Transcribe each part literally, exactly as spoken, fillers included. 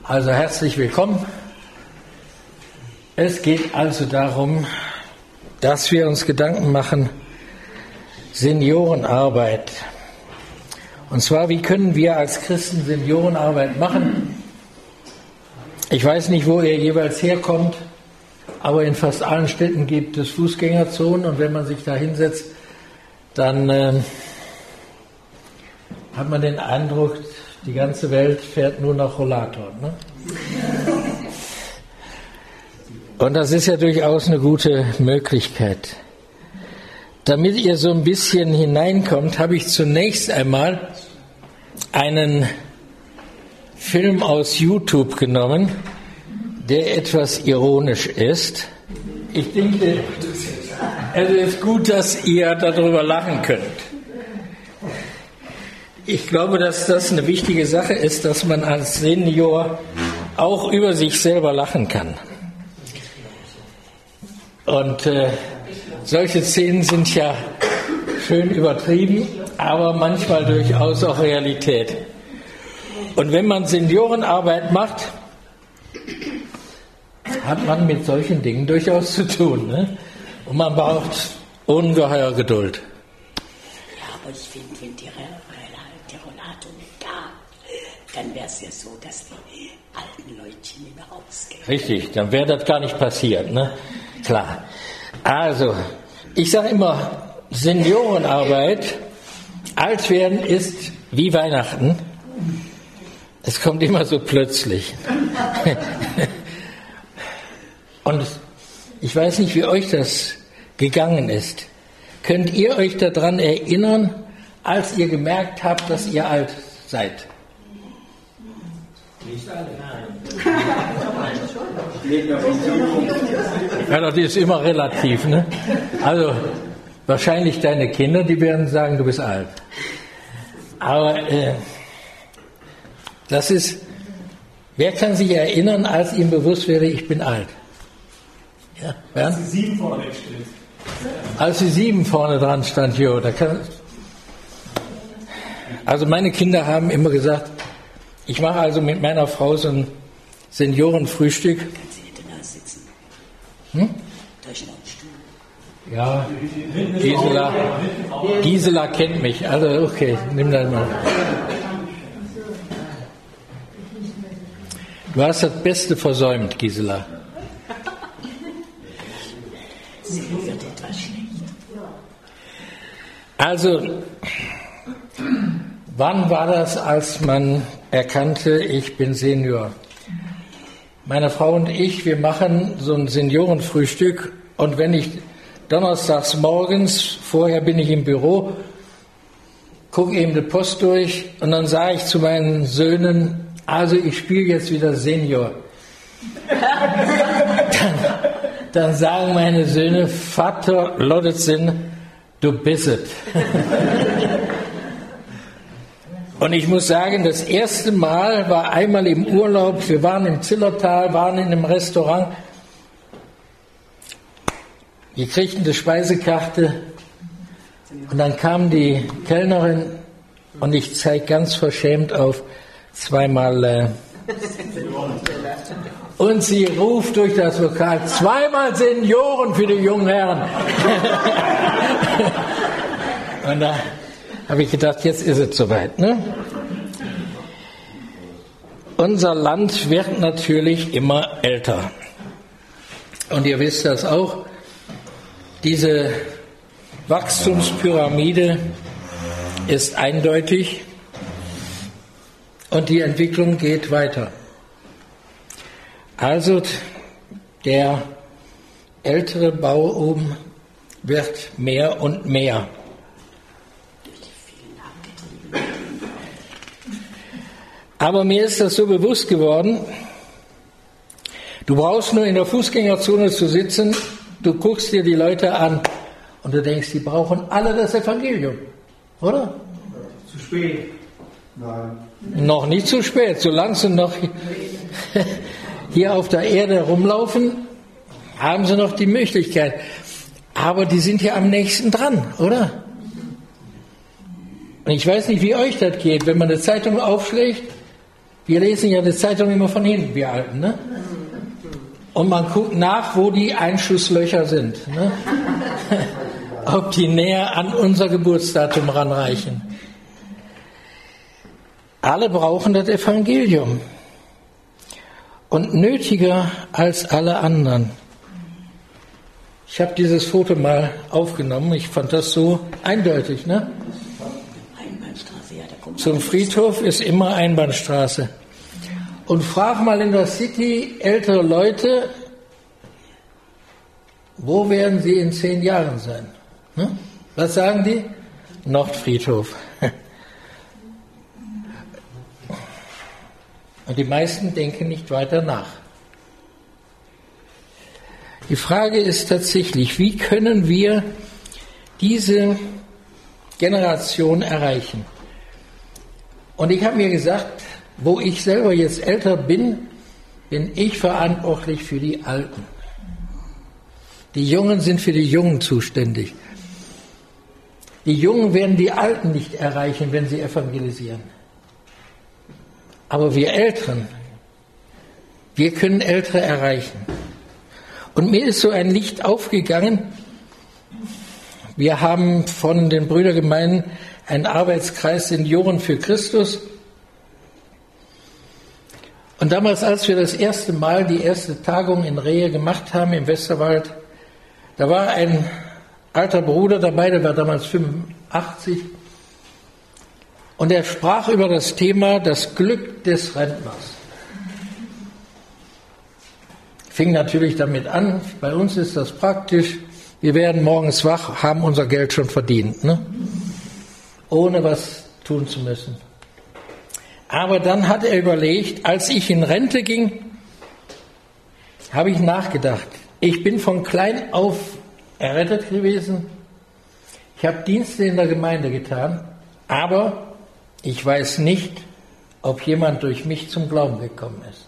Also herzlich willkommen. Es geht also darum, dass wir uns Gedanken machen, Seniorenarbeit. Und zwar, wie können wir als Christen Seniorenarbeit machen? Ich weiß nicht, wo ihr jeweils herkommt, aber in fast allen Städten gibt es Fußgängerzonen und wenn man sich da hinsetzt, dann äh, hat man den Eindruck, die ganze Welt fährt nur nach Rollator. Ne? Und das ist ja durchaus eine gute Möglichkeit. Damit ihr so ein bisschen hineinkommt, habe ich zunächst einmal einen Film aus YouTube genommen, der etwas ironisch ist. Ich denke, es ist gut, dass ihr darüber lachen könnt. Ich glaube, dass das eine wichtige Sache ist, dass man als Senior auch über sich selber lachen kann. Und äh, solche Szenen sind ja schön übertrieben, aber manchmal durchaus auch Realität. Und wenn man Seniorenarbeit macht, hat man mit solchen Dingen durchaus zu tun. Ne? Und man braucht ungeheuer Geduld. Ja, aber ich finde, wenn die, die Rollator nicht gab, dann wäre es ja so, dass die alten Leutchen nicht mehr rausgehen. Richtig, dann wäre das gar nicht passiert. Ne? Klar. Also, ich sage immer, Seniorenarbeit, alt werden ist wie Weihnachten. Es kommt immer so plötzlich. Und ich weiß nicht, wie euch das gegangen ist. Könnt ihr euch daran erinnern, als ihr gemerkt habt, dass ihr alt seid? Nicht alle, nein. Ja, das ist immer relativ, ne? Also, wahrscheinlich deine Kinder, die werden sagen, du bist alt. Aber äh, das ist, wer kann sich erinnern, als ihm bewusst wäre, ich bin alt? Ja, als die sieben vorne steht. Als die sieben vorne dran stand, jo, da kann. Also meine Kinder haben immer gesagt, ich mache also mit meiner Frau so ein Seniorenfrühstück. Kannst du hinten da sitzen? Hm? Da ist noch ein Stuhl. Ja, Gisela, Gisela kennt mich, also okay, nimm das mal. Du hast das Beste versäumt, Gisela. Sie wird etwas schlecht. Also, wann war das, als man erkannte, ich bin Senior? Meine Frau und ich, wir machen so ein Seniorenfrühstück und wenn ich donnerstags morgens, vorher bin ich im Büro, gucke eben die Post durch und dann sage ich zu meinen Söhnen, also ich spiele jetzt wieder Senior. Dann, dann sagen meine Söhne, Vater Lodetzin, du bist es. Und ich muss sagen, das erste Mal war einmal im Urlaub, wir waren im Zillertal, waren in einem Restaurant, wir kriegten eine Speisekarte und dann kam die Kellnerin und ich zeige ganz verschämt auf zweimal äh, und sie ruft durch das Lokal, zweimal Senioren für die jungen Herren. Und da habe ich gedacht, jetzt ist es soweit. Ne? Unser Land wird natürlich immer älter. Und ihr wisst das auch, diese Wachstumspyramide ist eindeutig und die Entwicklung geht weiter. Also der ältere Bau oben wird mehr und mehr. Aber mir ist das so bewusst geworden, du brauchst nur in der Fußgängerzone zu sitzen, du guckst dir die Leute an und du denkst, die brauchen alle das Evangelium, oder? Zu spät. Nein. Noch nicht zu spät, solange sie noch hier auf der Erde rumlaufen, haben sie noch die Möglichkeit. Aber die sind ja am nächsten dran, oder? Und ich weiß nicht, wie euch das geht, wenn man eine Zeitung aufschlägt Wir lesen ja die Zeitung immer von hinten, wir Alten, ne? Und man guckt nach, wo die Einschusslöcher sind, ne? Ob die näher an unser Geburtsdatum ranreichen. Alle brauchen das Evangelium. Und nötiger als alle anderen. Ich habe dieses Foto mal aufgenommen. Ich fand das so eindeutig, ne? Einbahnstraße, ja, da kommt Zum Friedhof ist immer Einbahnstraße. Und frag mal in der City ältere Leute, wo werden sie in zehn Jahren sein? Ne? Was sagen die? Nordfriedhof. Und die meisten denken nicht weiter nach. Die Frage ist tatsächlich, wie können wir diese Generation erreichen? Und ich habe mir gesagt, wo ich selber jetzt älter bin, bin ich verantwortlich für die Alten. Die Jungen sind für die Jungen zuständig. Die Jungen werden die Alten nicht erreichen, wenn sie evangelisieren. Aber wir Älteren, wir können Ältere erreichen. Und mir ist so ein Licht aufgegangen. Wir haben von den Brüdergemeinden einen Arbeitskreis Senioren für Christus. Und damals, als wir das erste Mal die erste Tagung in Rehe gemacht haben, im Westerwald, da war ein alter Bruder dabei, der war damals fünfundachtzig. Und er sprach über das Thema das Glück des Rentners. Fing natürlich damit an, bei uns ist das praktisch, wir werden morgens wach, haben unser Geld schon verdient, ne? Ohne was tun zu müssen. Aber dann hat er überlegt, als ich in Rente ging, habe ich nachgedacht. Ich bin von klein auf errettet gewesen. Ich habe Dienste in der Gemeinde getan, aber ich weiß nicht, ob jemand durch mich zum Glauben gekommen ist.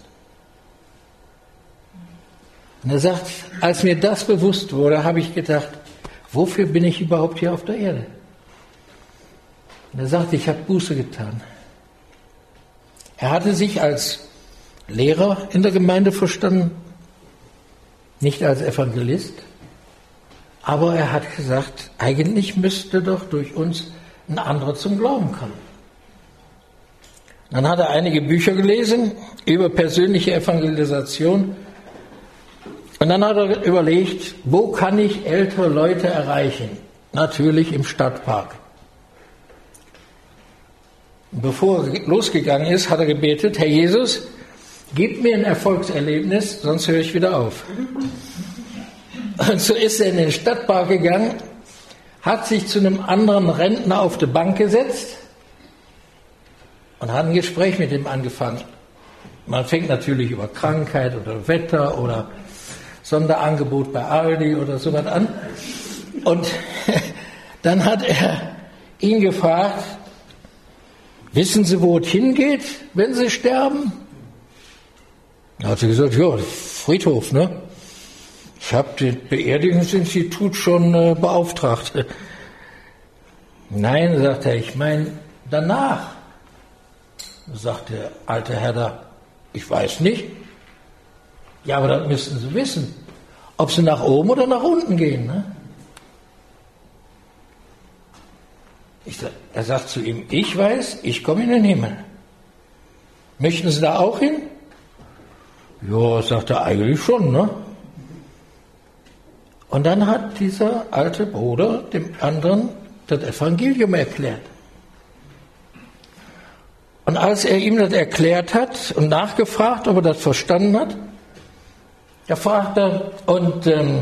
Und er sagt, als mir das bewusst wurde, habe ich gedacht, wofür bin ich überhaupt hier auf der Erde? Und er sagt, ich habe Buße getan. Er hatte sich als Lehrer in der Gemeinde verstanden, nicht als Evangelist, aber er hat gesagt, eigentlich müsste doch durch uns ein anderer zum Glauben kommen. Dann hat er einige Bücher gelesen über persönliche Evangelisation und dann hat er überlegt, wo kann ich ältere Leute erreichen? Natürlich im Stadtpark. Und bevor er losgegangen ist, hat er gebetet, Herr Jesus, gib mir ein Erfolgserlebnis, sonst höre ich wieder auf. Und so ist er in den Stadtpark gegangen, hat sich zu einem anderen Rentner auf die Bank gesetzt und hat ein Gespräch mit ihm angefangen. Man fängt natürlich über Krankheit oder Wetter oder Sonderangebot bei Aldi oder sowas an. Und dann hat er ihn gefragt, wissen Sie, wo es hingeht, wenn Sie sterben? Da hat er gesagt, ja, Friedhof, ne? Ich habe das Beerdigungsinstitut schon äh, beauftragt. Nein, sagt er, ich meine danach. Sagt der alte Herr da, ich weiß nicht. Ja, aber das müssten Sie wissen, ob Sie nach oben oder nach unten gehen. Ne? Ich, er sagt zu ihm, ich weiß, ich komme in den Himmel. Möchten Sie da auch hin? Ja, sagt er, eigentlich schon, ne? Und dann hat dieser alte Bruder dem anderen das Evangelium erklärt. Und als er ihm das erklärt hat und nachgefragt, ob er das verstanden hat, da fragt er, und ähm,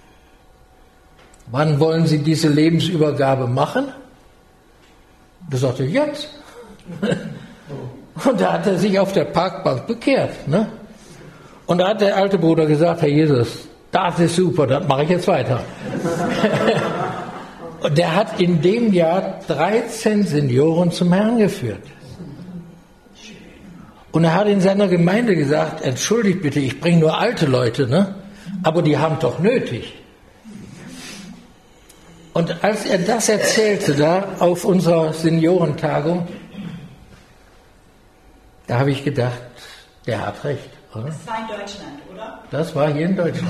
wann wollen Sie diese Lebensübergabe machen? Da sagt er, jetzt. Und da hat er sich auf der Parkbank bekehrt. Ne? Und da hat der alte Bruder gesagt, Herr Jesus, das ist super, das mache ich jetzt weiter. Und der hat in dem Jahr dreizehn Senioren zum Herrn geführt. Und er hat in seiner Gemeinde gesagt, entschuldigt bitte, ich bringe nur alte Leute, ne? Aber die haben doch nötig. Und als er das erzählte da auf unserer Seniorentagung, Da habe ich gedacht, der hat recht, oder? Das war in Deutschland, oder? Das war hier in Deutschland.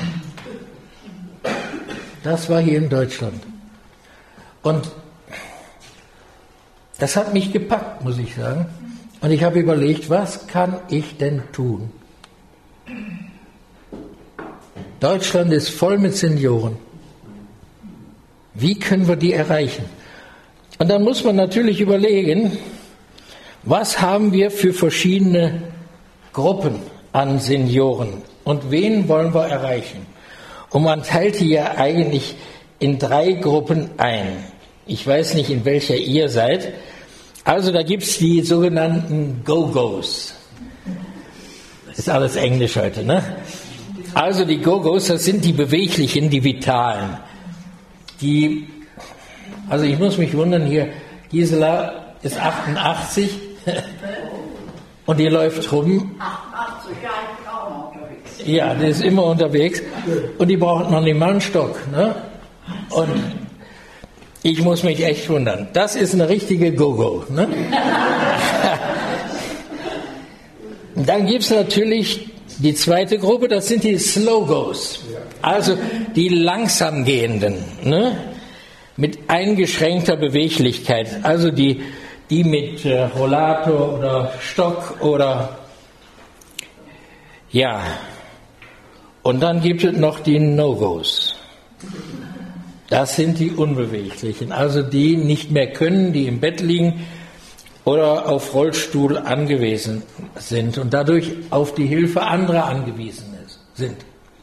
Das war hier in Deutschland. Und das hat mich gepackt, muss ich sagen. Und ich habe überlegt, was kann ich denn tun? Deutschland ist voll mit Senioren. Wie können wir die erreichen? Und dann muss man natürlich überlegen, was haben wir für verschiedene Gruppen an Senioren und wen wollen wir erreichen? Und man teilt die ja eigentlich in drei Gruppen ein. Ich weiß nicht, in welcher ihr seid. Also da gibt es die sogenannten Go-Go's. Ist alles Englisch heute, ne? Also die Go-Go's, das sind die Beweglichen, die Vitalen. Die, also ich muss mich wundern hier, Gisela ist achtundachtzig und die läuft rum. achtundachtzig, ja, ich bin auch noch unterwegs. Ja, die ist immer unterwegs und die braucht noch nicht mal einen Stock, ne? Und ich muss mich echt wundern. Das ist eine richtige Go-Go, ne? Dann gibt es natürlich die zweite Gruppe, das sind die Slow-Go's. Also die langsam gehenden, ne? Mit eingeschränkter Beweglichkeit. Also die, die mit äh, Rollator oder Stock oder ja. Und dann gibt es noch die No-Go's. Das sind die Unbeweglichen, also die nicht mehr können, die im Bett liegen oder auf Rollstuhl angewiesen sind und dadurch auf die Hilfe anderer angewiesen sind.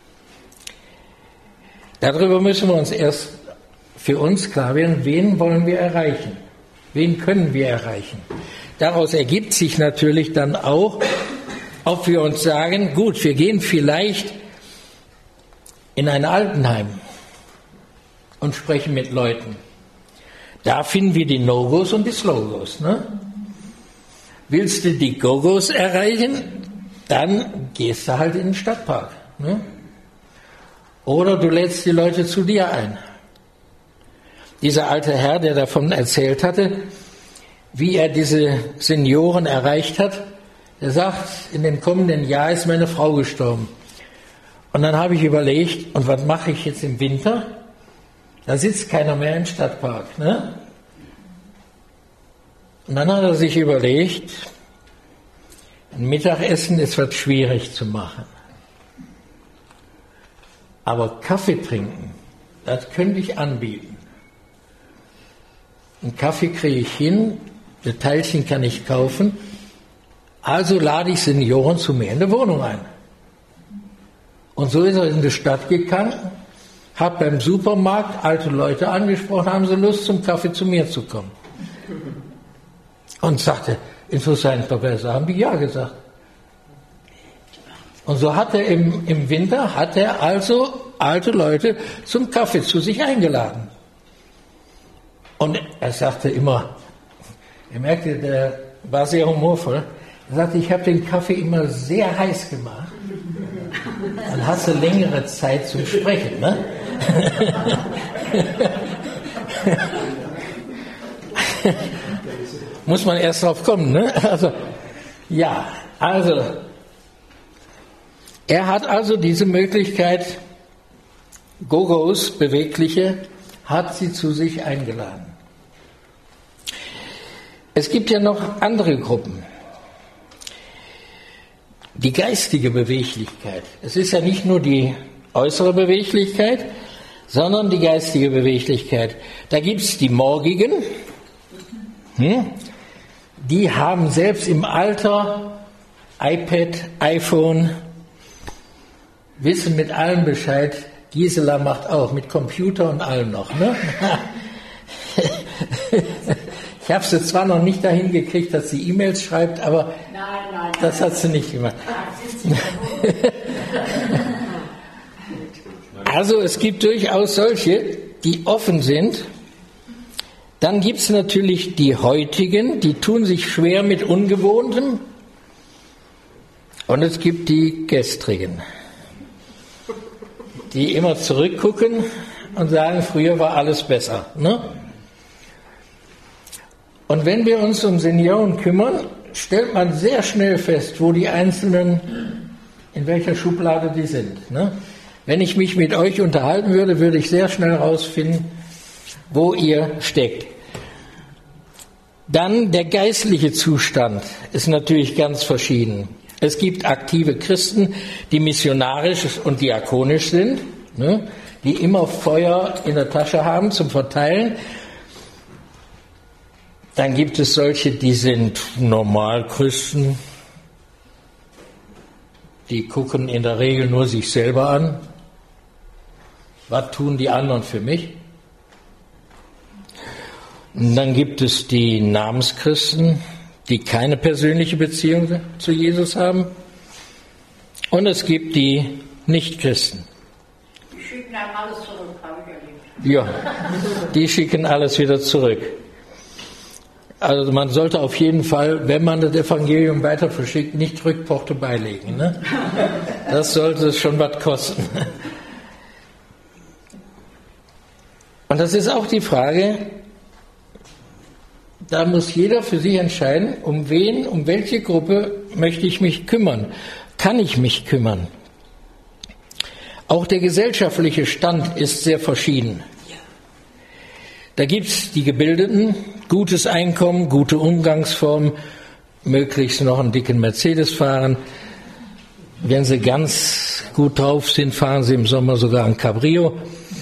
Darüber müssen wir uns erst für uns klar werden, wen wollen wir erreichen? Wen können wir erreichen? Daraus ergibt sich natürlich dann auch, ob wir uns sagen, gut, wir gehen vielleicht in ein Altenheim und sprechen mit Leuten. Da finden wir die No-Gos und die Slow-Gos. Ne? Willst du die Go-Gos erreichen, dann gehst du halt in den Stadtpark. Ne? Oder du lädst die Leute zu dir ein. Dieser alte Herr, der davon erzählt hatte, wie er diese Senioren erreicht hat, der sagt, in dem kommenden Jahr ist meine Frau gestorben. Und dann habe ich überlegt, und was mache ich jetzt im Winter? Da sitzt keiner mehr im Stadtpark. Ne? Und dann hat er sich überlegt, ein Mittagessen ist was schwierig zu machen. Aber Kaffee trinken, das könnte ich anbieten. Einen Kaffee kriege ich hin, das Teilchen kann ich kaufen, also lade ich Senioren zu mir in die Wohnung ein. Und so ist er in die Stadt gegangen, hat beim Supermarkt alte Leute angesprochen, haben sie Lust zum Kaffee zu mir zu kommen. Und sagte, interessant, Professor, haben die ja gesagt. Und so hat er im, im Winter, hat er also alte Leute zum Kaffee zu sich eingeladen. Und er sagte immer, er merkte, der war sehr humorvoll, er sagte, ich habe den Kaffee immer sehr heiß gemacht. Dann hast du längere Zeit zum Sprechen, ne? Muss man erst drauf kommen, ne? Also, ja, also, er hat also diese Möglichkeit, Gogos, Bewegliche, hat sie zu sich eingeladen. Es gibt ja noch andere Gruppen. Die geistige Beweglichkeit. Es ist ja nicht nur die äußere Beweglichkeit, sondern die geistige Beweglichkeit. Da gibt es die Morgigen, hm? Die haben selbst im Alter iPad, iPhone, wissen mit allem Bescheid. Gisela macht auch, mit Computer und allem noch. Ne? Ich habe sie zwar noch nicht dahin gekriegt, dass sie E-Mails schreibt, aber nein, nein, das hat sie nicht gemacht. Also es gibt durchaus solche, die offen sind. Dann gibt es natürlich die heutigen, die tun sich schwer mit Ungewohntem. Und es gibt die gestrigen, die immer zurückgucken und sagen, früher war alles besser. Ne? Und wenn wir uns um Senioren kümmern, stellt man sehr schnell fest, wo die Einzelnen, in welcher Schublade die sind. Ne? Wenn ich mich mit euch unterhalten würde, würde ich sehr schnell herausfinden, wo ihr steckt. Dann der geistliche Zustand ist natürlich ganz verschieden. Es gibt aktive Christen, die missionarisch und diakonisch sind, ne? Die immer Feuer in der Tasche haben zum Verteilen. Dann gibt es solche, die sind Normalchristen, die gucken in der Regel nur sich selber an. Was tun die anderen für mich? Und dann gibt es die Namenschristen, die keine persönliche Beziehung zu Jesus haben. Und es gibt die Nichtchristen. Die schicken einem alles zurück, habe ich erlebt. Ja, die schicken alles wieder zurück. Also man sollte auf jeden Fall, wenn man das Evangelium weiter verschickt, nicht Rückporto beilegen. Ne? Das sollte schon was kosten. Und das ist auch die Frage, da muss jeder für sich entscheiden, um wen, um welche Gruppe möchte ich mich kümmern. Kann ich mich kümmern? Auch der gesellschaftliche Stand ist sehr verschieden. Da gibt es die Gebildeten, gutes Einkommen, gute Umgangsformen, möglichst noch einen dicken Mercedes fahren. Wenn sie ganz gut drauf sind, fahren sie im Sommer sogar ein Cabrio.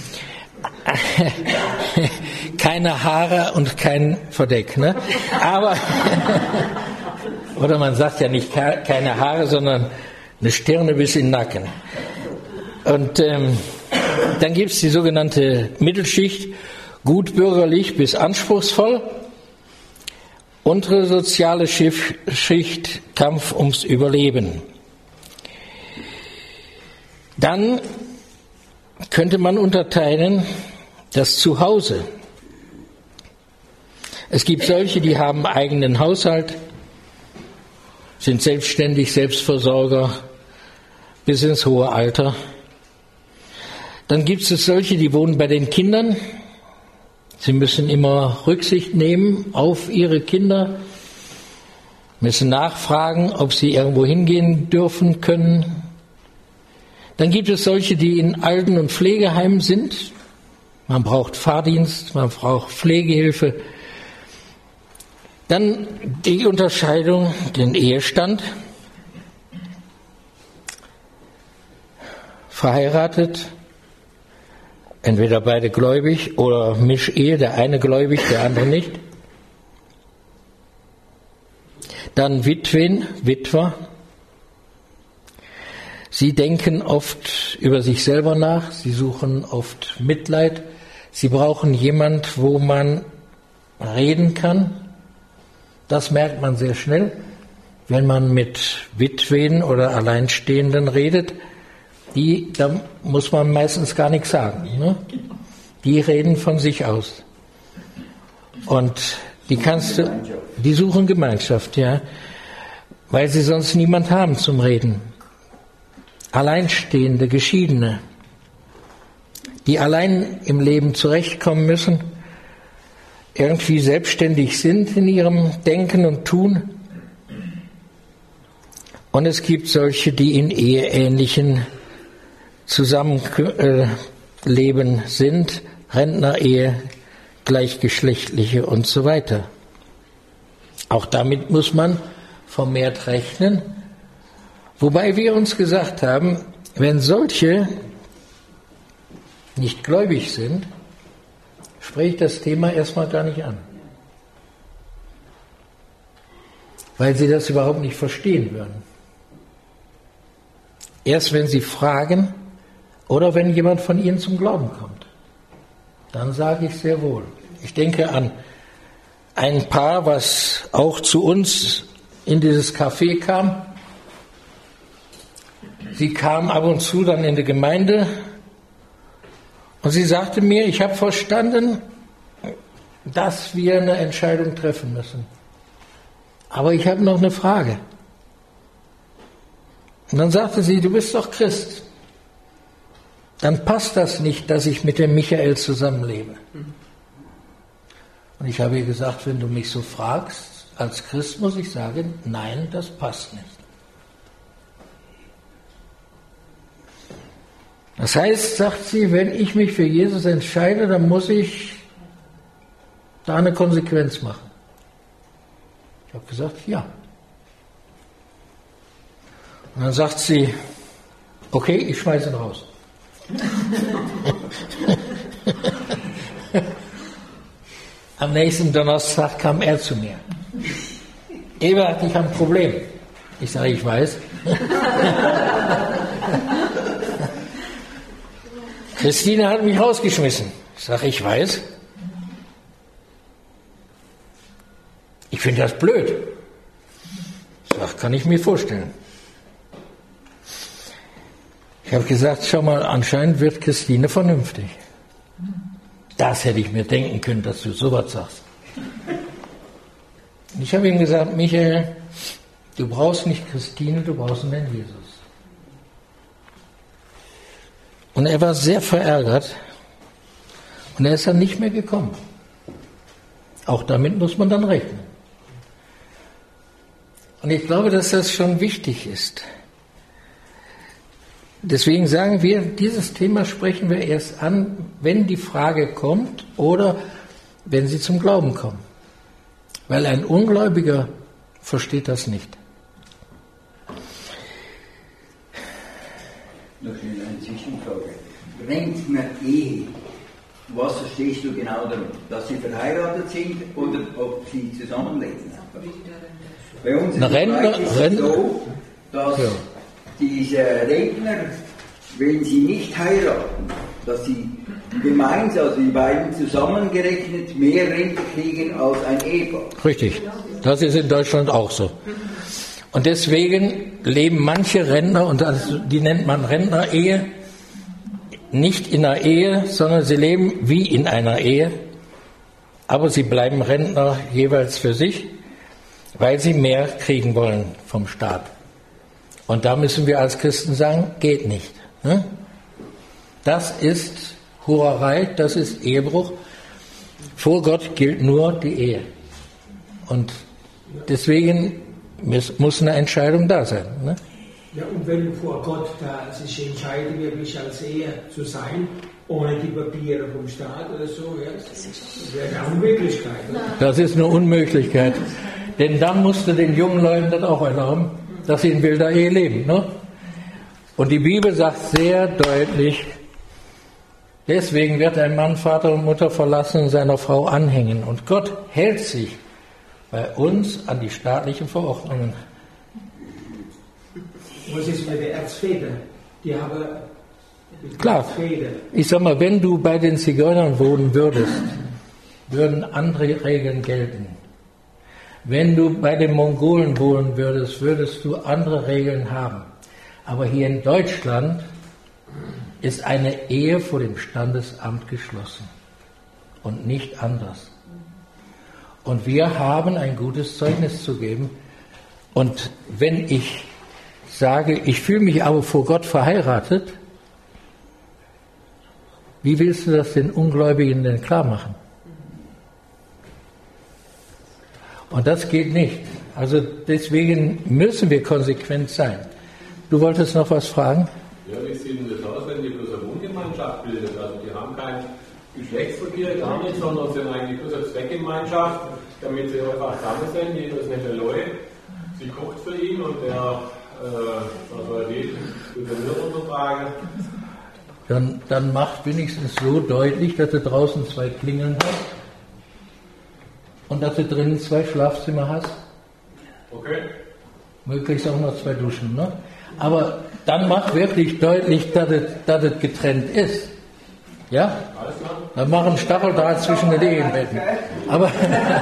Keine Haare und kein Verdeck, ne? Aber, oder man sagt ja nicht keine Haare, sondern eine Stirne bis in den Nacken. Und ähm, dann gibt es die sogenannte Mittelschicht, gut bürgerlich bis anspruchsvoll. Untere soziale Schicht, Kampf ums Überleben. Dann könnte man unterteilen das Zuhause. Es gibt solche, die haben eigenen Haushalt, sind selbstständig, Selbstversorger bis ins hohe Alter. Dann gibt es solche, die wohnen bei den Kindern. Sie müssen immer Rücksicht nehmen auf ihre Kinder, müssen nachfragen, ob sie irgendwo hingehen dürfen können. Dann gibt es solche, die in Alten- und Pflegeheimen sind. Man braucht Fahrdienst, man braucht Pflegehilfe. Dann die Unterscheidung, den Ehestand. Verheiratet, entweder beide gläubig oder Mischehe, der eine gläubig, der andere nicht. Dann Witwen, Witwer. Sie denken oft über sich selber nach, sie suchen oft Mitleid, sie brauchen jemand, wo man reden kann. Das merkt man sehr schnell, wenn man mit Witwen oder Alleinstehenden redet. Die, da muss man meistens gar nichts sagen. Ne? Die reden von sich aus. Und die kannst du, die suchen Gemeinschaft, ja, weil sie sonst niemand haben zum Reden. Alleinstehende, Geschiedene, die allein im Leben zurechtkommen müssen, irgendwie selbstständig sind in ihrem Denken und Tun. Und es gibt solche, die in eheähnlichen Zusammenleben sind, Rentnerehe, gleichgeschlechtliche und so weiter. Auch damit muss man vermehrt rechnen. Wobei wir uns gesagt haben, wenn solche nicht gläubig sind, spricht das Thema erstmal gar nicht an. Weil sie das überhaupt nicht verstehen würden. Erst wenn sie fragen oder wenn jemand von ihnen zum Glauben kommt, dann sage ich sehr wohl. Ich denke an ein Paar, was auch zu uns in dieses Café kam. Sie kam ab und zu dann in die Gemeinde und sie sagte mir, ich habe verstanden, dass wir eine Entscheidung treffen müssen. Aber ich habe noch eine Frage. Und dann sagte sie, du bist doch Christ. Dann passt das nicht, dass ich mit dem Michael zusammenlebe. Und ich habe ihr gesagt, wenn du mich so fragst, als Christ muss ich sagen, nein, das passt nicht. Das heißt, sagt sie, wenn ich mich für Jesus entscheide, dann muss ich da eine Konsequenz machen. Ich habe gesagt, ja. Und dann sagt sie, okay, ich schmeiße ihn raus. Am nächsten Donnerstag kam er zu mir. Ebert, ich habe ein Problem. Ich sage, ich weiß. Christine hat mich rausgeschmissen. Ich sage, ich weiß. Ich finde das blöd. Ich sage, kann ich mir vorstellen. Ich habe gesagt, schau mal, anscheinend wird Christine vernünftig. Das hätte ich mir denken können, dass du sowas sagst. Und ich habe ihm gesagt, Michael, du brauchst nicht Christine, du brauchst einen Jesus. Und er war sehr verärgert und er ist dann nicht mehr gekommen. Auch damit muss man dann rechnen. Und ich glaube, dass das schon wichtig ist. Deswegen sagen wir, dieses Thema sprechen wir erst an, wenn die Frage kommt oder wenn sie zum Glauben kommen. Weil ein Ungläubiger versteht das nicht. Noch schnell eine Zwischenfrage. Rentner-Ehe, was verstehst du genau damit? Dass sie verheiratet sind oder ob sie zusammenleben? Bei uns in der Schweiz ist es so, dass ja. diese Rentner, wenn sie nicht heiraten, dass sie gemeinsam, also die beiden zusammengerechnet, mehr Rente kriegen als ein Ehepaar. Richtig, das ist in Deutschland auch so. Und deswegen leben manche Rentner, und das, die nennt man Rentner-Ehe, nicht in einer Ehe, sondern sie leben wie in einer Ehe, aber sie bleiben Rentner jeweils für sich, weil sie mehr kriegen wollen vom Staat. Und da müssen wir als Christen sagen, geht nicht. Ne? Das ist Hurerei, das ist Ehebruch. Vor Gott gilt nur die Ehe. Und deswegen muss eine Entscheidung da sein. Ne? Ja, und wenn du vor Gott da sich entscheiden, wirklich als Ehe zu sein, ohne die Papiere vom Staat oder so, ja, das wäre eine Unmöglichkeit. Oder? Das ist eine Unmöglichkeit. Denn dann musst du den jungen Leuten das auch erlauben, dass sie in wilder Ehe leben. Ne? Und die Bibel sagt sehr deutlich, deswegen wird ein Mann Vater und Mutter verlassen und seiner Frau anhängen. Und Gott hält sich bei uns an die staatlichen Verordnungen. Was ist mit den Erzvätern? Die haben Klar. Erzväter. Ich sag mal, wenn du bei den Zigeunern wohnen würdest, würden andere Regeln gelten. Wenn du bei den Mongolen wohnen würdest, würdest du andere Regeln haben. Aber hier in Deutschland ist eine Ehe vor dem Standesamt geschlossen und nicht anders. Und wir haben ein gutes Zeugnis zu geben. Und wenn ich sage, ich fühle mich aber vor Gott verheiratet, wie willst du das den Ungläubigen denn klar machen? Und das geht nicht. Also deswegen müssen wir konsequent sein. Du wolltest noch was fragen? Ja, wie sieht denn das aus, wenn die bloß eine Wohngemeinschaft bildet? Also die haben kein Geschlechtsverkehr, gar nicht, sondern sind eigentlich bloß eine Zweckgemeinschaft, damit sie einfach zusammen sind, jeder ist nicht der Leute, sie kocht für ihn und der, äh, was weiß ich, den Wirt untertragen. Dann, dann macht wenigstens so deutlich, dass du draußen zwei Klingeln hast und dass du drinnen zwei Schlafzimmer hast. Okay. Möglichst auch noch zwei Duschen, ne? Aber dann mach wirklich deutlich, dass es, dass es getrennt ist. Ja? Dann mach einen Stacheldraht zwischen den Ehebetten. Aber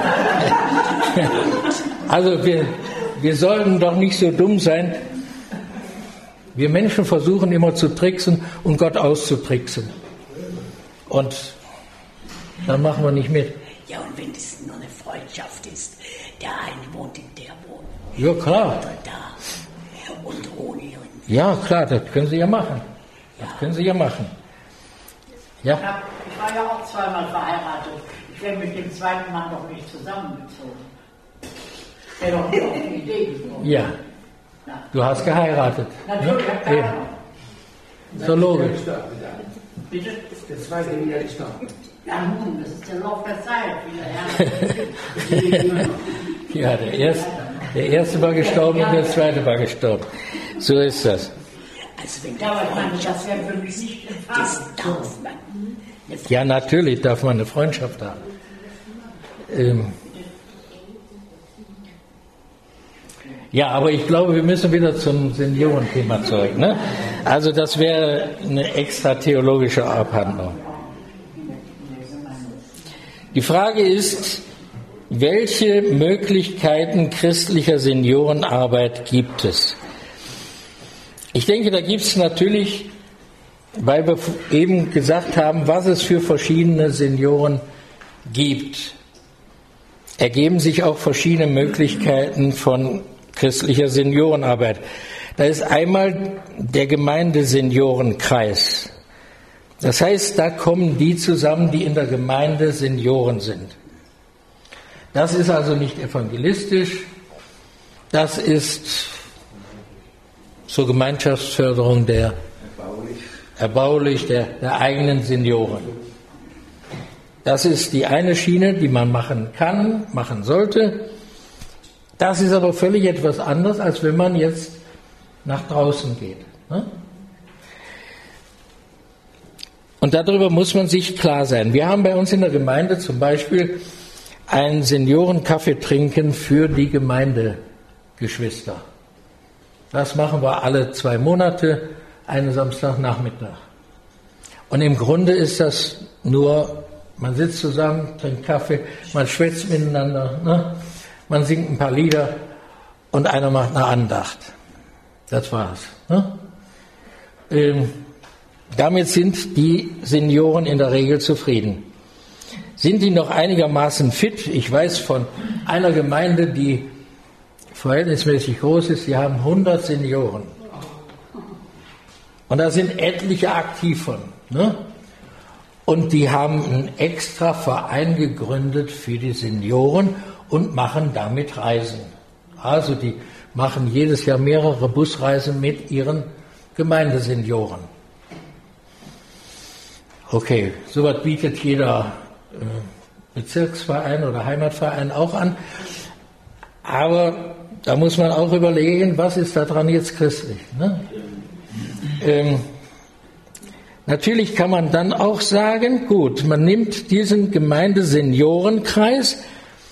also wir, wir sollten doch nicht so dumm sein. Wir Menschen versuchen immer zu tricksen und Gott auszutricksen. Und dann machen wir nicht mit. Ja, und wenn es nur eine Freundschaft ist, der eine wohnt in der Wohnung. Ja, klar. Oder da. Und ohne irgendwie. Ja, klar, das können Sie ja machen. Das können Sie ja machen. Ja? Ja, ich war ja auch zweimal verheiratet. Ich wäre mit dem zweiten Mann doch nicht zusammengezogen. Der doch nicht auf die Idee gekommen. Ja. Du hast geheiratet. Natürlich, Ne? hat keiner. Eben. So logisch. Bitte? Der zweite wieder gestorben. Ja, nun, das ist der Lauf der Zeit. Wieder, ja. Ja, der erste, der erste war gestorben und der zweite war gestorben. So ist das. Also wenn Ja, aber ich meine, das wäre für mich nicht das entfahren. darf man. Ja, natürlich darf man eine Freundschaft haben. Ähm ja, aber ich glaube, wir müssen wieder zum Seniorenthema zurück. Ne? Also das wäre eine extra theologische Abhandlung. Die Frage ist, welche Möglichkeiten christlicher Seniorenarbeit gibt es? Ich denke, da gibt es natürlich, weil wir eben gesagt haben, was es für verschiedene Senioren gibt, ergeben sich auch verschiedene Möglichkeiten von christlicher Seniorenarbeit. Da ist einmal der Gemeindeseniorenkreis. Das heißt, da kommen die zusammen, die in der Gemeinde Senioren sind. Das ist also nicht evangelistisch, das ist zur Gemeinschaftsförderung der erbaulich der, der eigenen Senioren. Das ist die eine Schiene, die man machen kann, machen sollte. Das ist aber völlig etwas anderes, als wenn man jetzt nach draußen geht. Ne? Und darüber muss man sich klar sein. Wir haben bei uns in der Gemeinde zum Beispiel ein Seniorenkaffee trinken für die Gemeindegeschwister. Das machen wir alle zwei Monate, einen Samstagnachmittag. Und im Grunde ist das nur, man sitzt zusammen, trinkt Kaffee, man schwätzt miteinander, ne? Man singt ein paar Lieder und einer macht eine Andacht. Das war's. Ne? Ähm, damit sind die Senioren in der Regel zufrieden. Sind die noch einigermaßen fit? Ich weiß von einer Gemeinde, die verhältnismäßig groß ist, die haben hundert Senioren. Und da sind etliche aktiv von. Ne? Und die haben einen extra Verein gegründet für die Senioren und machen damit Reisen. Also die machen jedes Jahr mehrere Busreisen mit ihren Gemeindesenioren. Okay, sowas bietet jeder äh, Bezirksverein oder Heimatverein auch an. Aber da muss man auch überlegen, was ist daran jetzt christlich. Ne? Ähm, natürlich kann man dann auch sagen, gut, man nimmt diesen Gemeindeseniorenkreis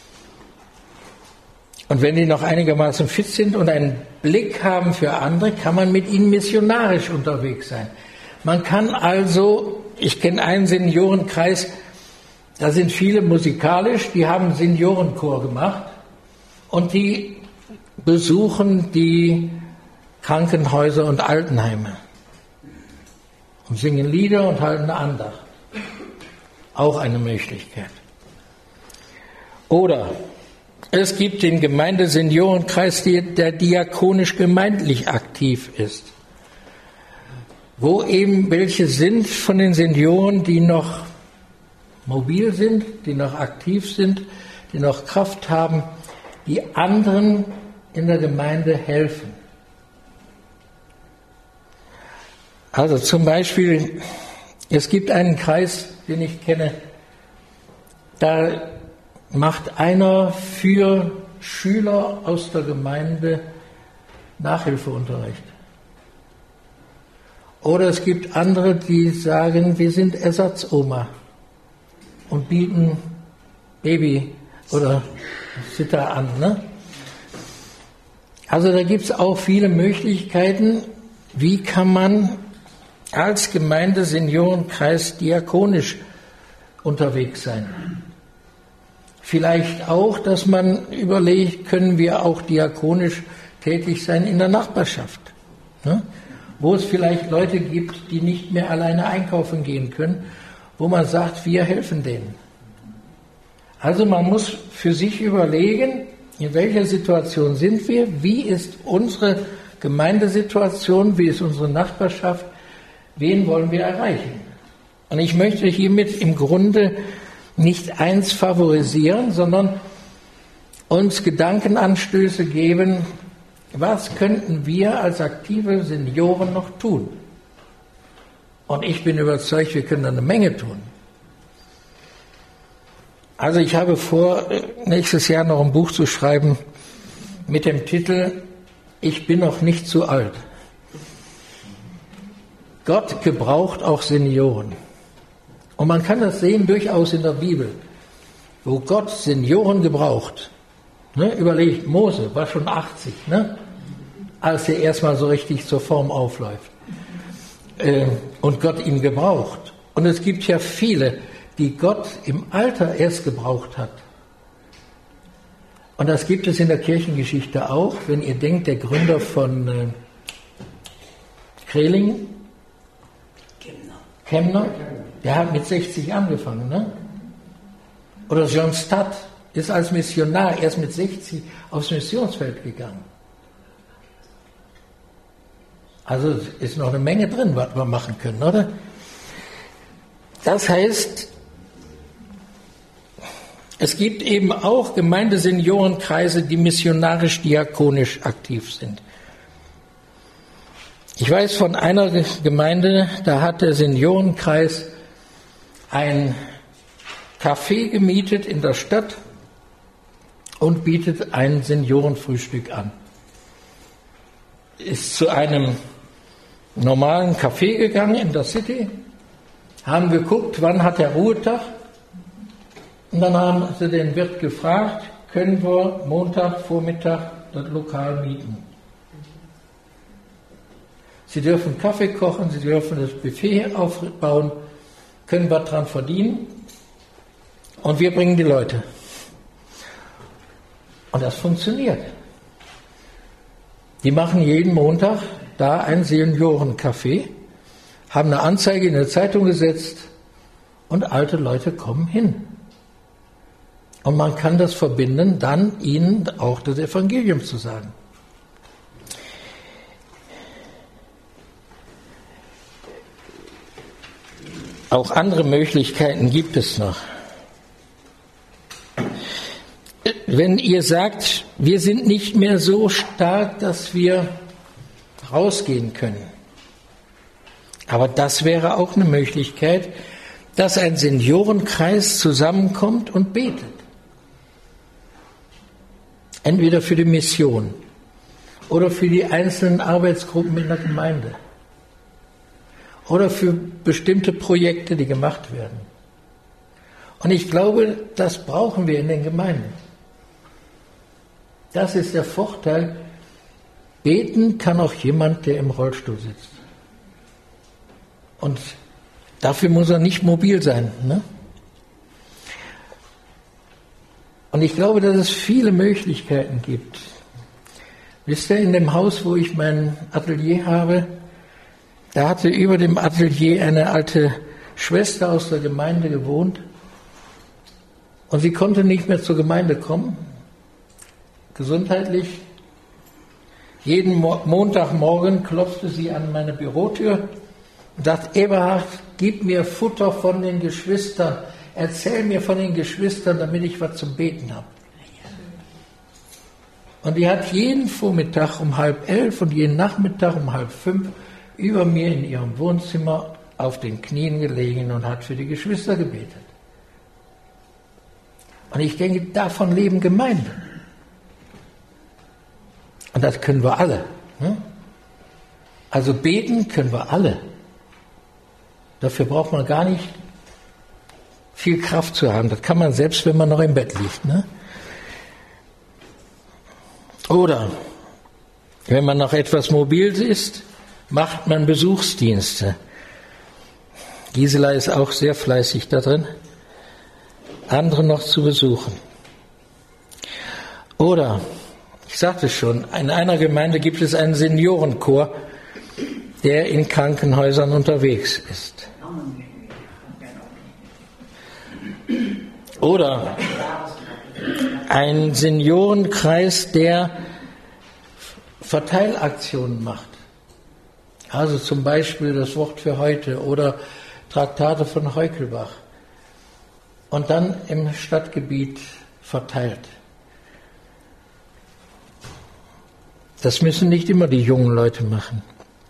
und wenn die noch einigermaßen fit sind und einen Blick haben für andere, kann man mit ihnen missionarisch unterwegs sein. Man kann also, ich kenne einen Seniorenkreis, da sind viele musikalisch, die haben Seniorenchor gemacht und die besuchen die Krankenhäuser und Altenheime und singen Lieder und halten eine Andacht. Auch eine Möglichkeit. Oder es gibt den Gemeindeseniorenkreis, der diakonisch-gemeindlich aktiv ist, wo eben welche sind von den Senioren, die noch mobil sind, die noch aktiv sind, die noch Kraft haben, die anderen in der Gemeinde helfen. Also zum Beispiel, es gibt einen Kreis, den ich kenne, da macht einer für Schüler aus der Gemeinde Nachhilfeunterricht. Oder es gibt andere, die sagen, wir sind Ersatzoma und bieten Baby oder Sitter an. Ne? Also da gibt es auch viele Möglichkeiten, wie kann man als Gemeindeseniorenkreis diakonisch unterwegs sein. Vielleicht auch, dass man überlegt, können wir auch diakonisch tätig sein in der Nachbarschaft, ne? Wo es vielleicht Leute gibt, die nicht mehr alleine einkaufen gehen können, wo man sagt, wir helfen denen. Also man muss für sich überlegen, in welcher Situation sind wir, wie ist unsere Gemeindesituation, wie ist unsere Nachbarschaft, wen wollen wir erreichen. Und ich möchte hiermit im Grunde nicht eins favorisieren, sondern uns Gedankenanstöße geben, was könnten wir als aktive Senioren noch tun? Und ich bin überzeugt, wir können eine Menge tun. Also ich habe vor, nächstes Jahr noch ein Buch zu schreiben mit dem Titel Ich bin noch nicht zu alt. Gott gebraucht auch Senioren. Und man kann das sehen durchaus in der Bibel, wo Gott Senioren gebraucht. Ne, überlegt, Mose war schon achtzig, ne, als er erstmal so richtig zur Form aufläuft. Äh, und Gott ihn gebraucht. Und es gibt ja viele, die Gott im Alter erst gebraucht hat. Und das gibt es in der Kirchengeschichte auch, wenn ihr denkt, der Gründer von äh, Kreling, Kemner, der hat mit sechzig angefangen, ne? Oder John Stott ist als Missionar erst mit sechzig aufs Missionsfeld gegangen. Also ist noch eine Menge drin, was wir machen können, oder? Das heißt, es gibt eben auch Gemeindeseniorenkreise, die missionarisch-diakonisch aktiv sind. Ich weiß von einer Gemeinde, da hat der Seniorenkreis ein Café gemietet in der Stadt und bietet ein Seniorenfrühstück an. Ist zu einem normalen Café gegangen in der City, haben geguckt, wann hat er Ruhetag, und dann haben sie den Wirt gefragt, können wir Montagvormittag das Lokal mieten. Sie dürfen Kaffee kochen, Sie dürfen das Buffet aufbauen, können was dran verdienen und wir bringen die Leute. Und das funktioniert. Die machen jeden Montag da ein Seniorencafé, haben eine Anzeige in der Zeitung gesetzt und alte Leute kommen hin. Und man kann das verbinden, dann ihnen auch das Evangelium zu sagen. Auch andere Möglichkeiten gibt es noch. Wenn ihr sagt, wir sind nicht mehr so stark, dass wir rausgehen können. Aber das wäre auch eine Möglichkeit, dass ein Seniorenkreis zusammenkommt und betet. Entweder für die Mission oder für die einzelnen Arbeitsgruppen in der Gemeinde. Oder für bestimmte Projekte, die gemacht werden. Und ich glaube, das brauchen wir in den Gemeinden. Das ist der Vorteil. Beten kann auch jemand, der im Rollstuhl sitzt. Und dafür muss er nicht mobil sein. Ne? Und ich glaube, dass es viele Möglichkeiten gibt. Wisst ihr, in dem Haus, wo ich mein Atelier habe, da hatte über dem Atelier eine alte Schwester aus der Gemeinde gewohnt und sie konnte nicht mehr zur Gemeinde kommen, gesundheitlich. Jeden Mo- Montagmorgen klopfte sie an meine Bürotür und sagte, Eberhard, gib mir Futter von den Geschwistern, erzähl mir von den Geschwistern, damit ich was zum Beten habe. Und die hat jeden Vormittag um halb elf und jeden Nachmittag um halb fünf über mir in ihrem Wohnzimmer auf den Knien gelegen und hat für die Geschwister gebetet. Und ich denke, davon leben Gemeinden. Und das können wir alle. Ne? Also beten können wir alle. Dafür braucht man gar nicht viel Kraft zu haben. Das kann man selbst, wenn man noch im Bett liegt. Ne? Oder, wenn man noch etwas mobil ist, macht man Besuchsdienste. Gisela ist auch sehr fleißig da drin, andere noch zu besuchen. Oder, ich sagte schon, in einer Gemeinde gibt es einen Seniorenchor, der in Krankenhäusern unterwegs ist. Oder ein Seniorenkreis, der Verteilaktionen macht. Also zum Beispiel das Wort für heute oder Traktate von Heukelbach und dann im Stadtgebiet verteilt. Das müssen nicht immer die jungen Leute machen.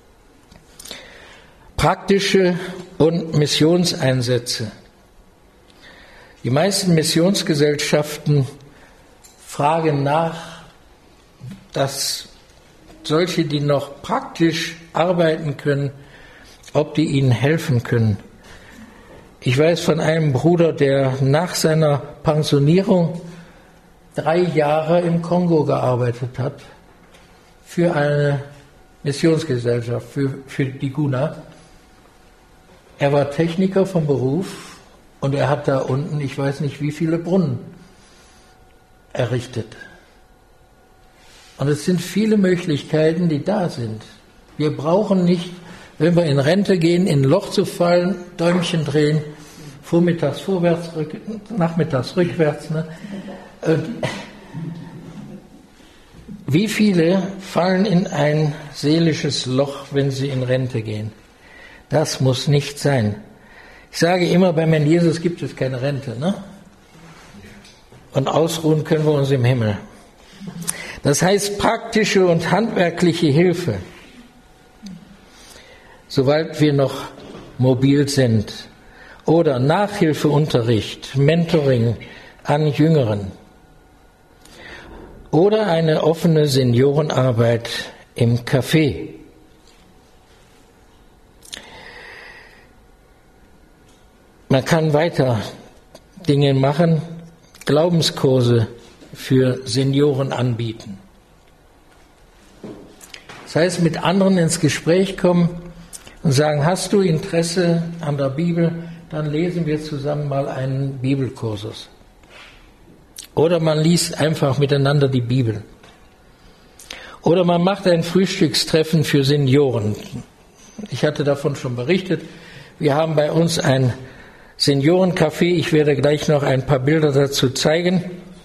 Praktische und Missionseinsätze. Die meisten Missionsgesellschaften fragen nach, dass solche, die noch praktisch arbeiten können, ob die ihnen helfen können. Ich weiß von einem Bruder, der nach seiner Pensionierung drei Jahre im Kongo gearbeitet hat, für eine Missionsgesellschaft, für, für die Guna. Er war Techniker vom Beruf und er hat da unten, ich weiß nicht wie viele Brunnen errichtet. Und es sind viele Möglichkeiten, die da sind. Wir brauchen nicht, wenn wir in Rente gehen, in ein Loch zu fallen, Däumchen drehen, vormittags vorwärts, rück, nachmittags rückwärts. Ne? Wie viele fallen in ein seelisches Loch, wenn sie in Rente gehen? Das muss nicht sein. Ich sage immer, beim Herrn Jesus gibt es keine Rente, ne? Und ausruhen können wir uns im Himmel. Das heißt praktische und handwerkliche Hilfe, soweit wir noch mobil sind. Oder Nachhilfeunterricht, Mentoring an Jüngeren. Oder eine offene Seniorenarbeit im Café. Man kann weiter Dinge machen, Glaubenskurse für Senioren anbieten. Das heißt, mit anderen ins Gespräch kommen und sagen, hast du Interesse an der Bibel, dann lesen wir zusammen mal einen Bibelkursus. Oder man liest einfach miteinander die Bibel. Oder man macht ein Frühstückstreffen für Senioren. Ich hatte davon schon berichtet. Wir haben bei uns ein Seniorencafé. Ich werde gleich noch ein paar Bilder dazu zeigen.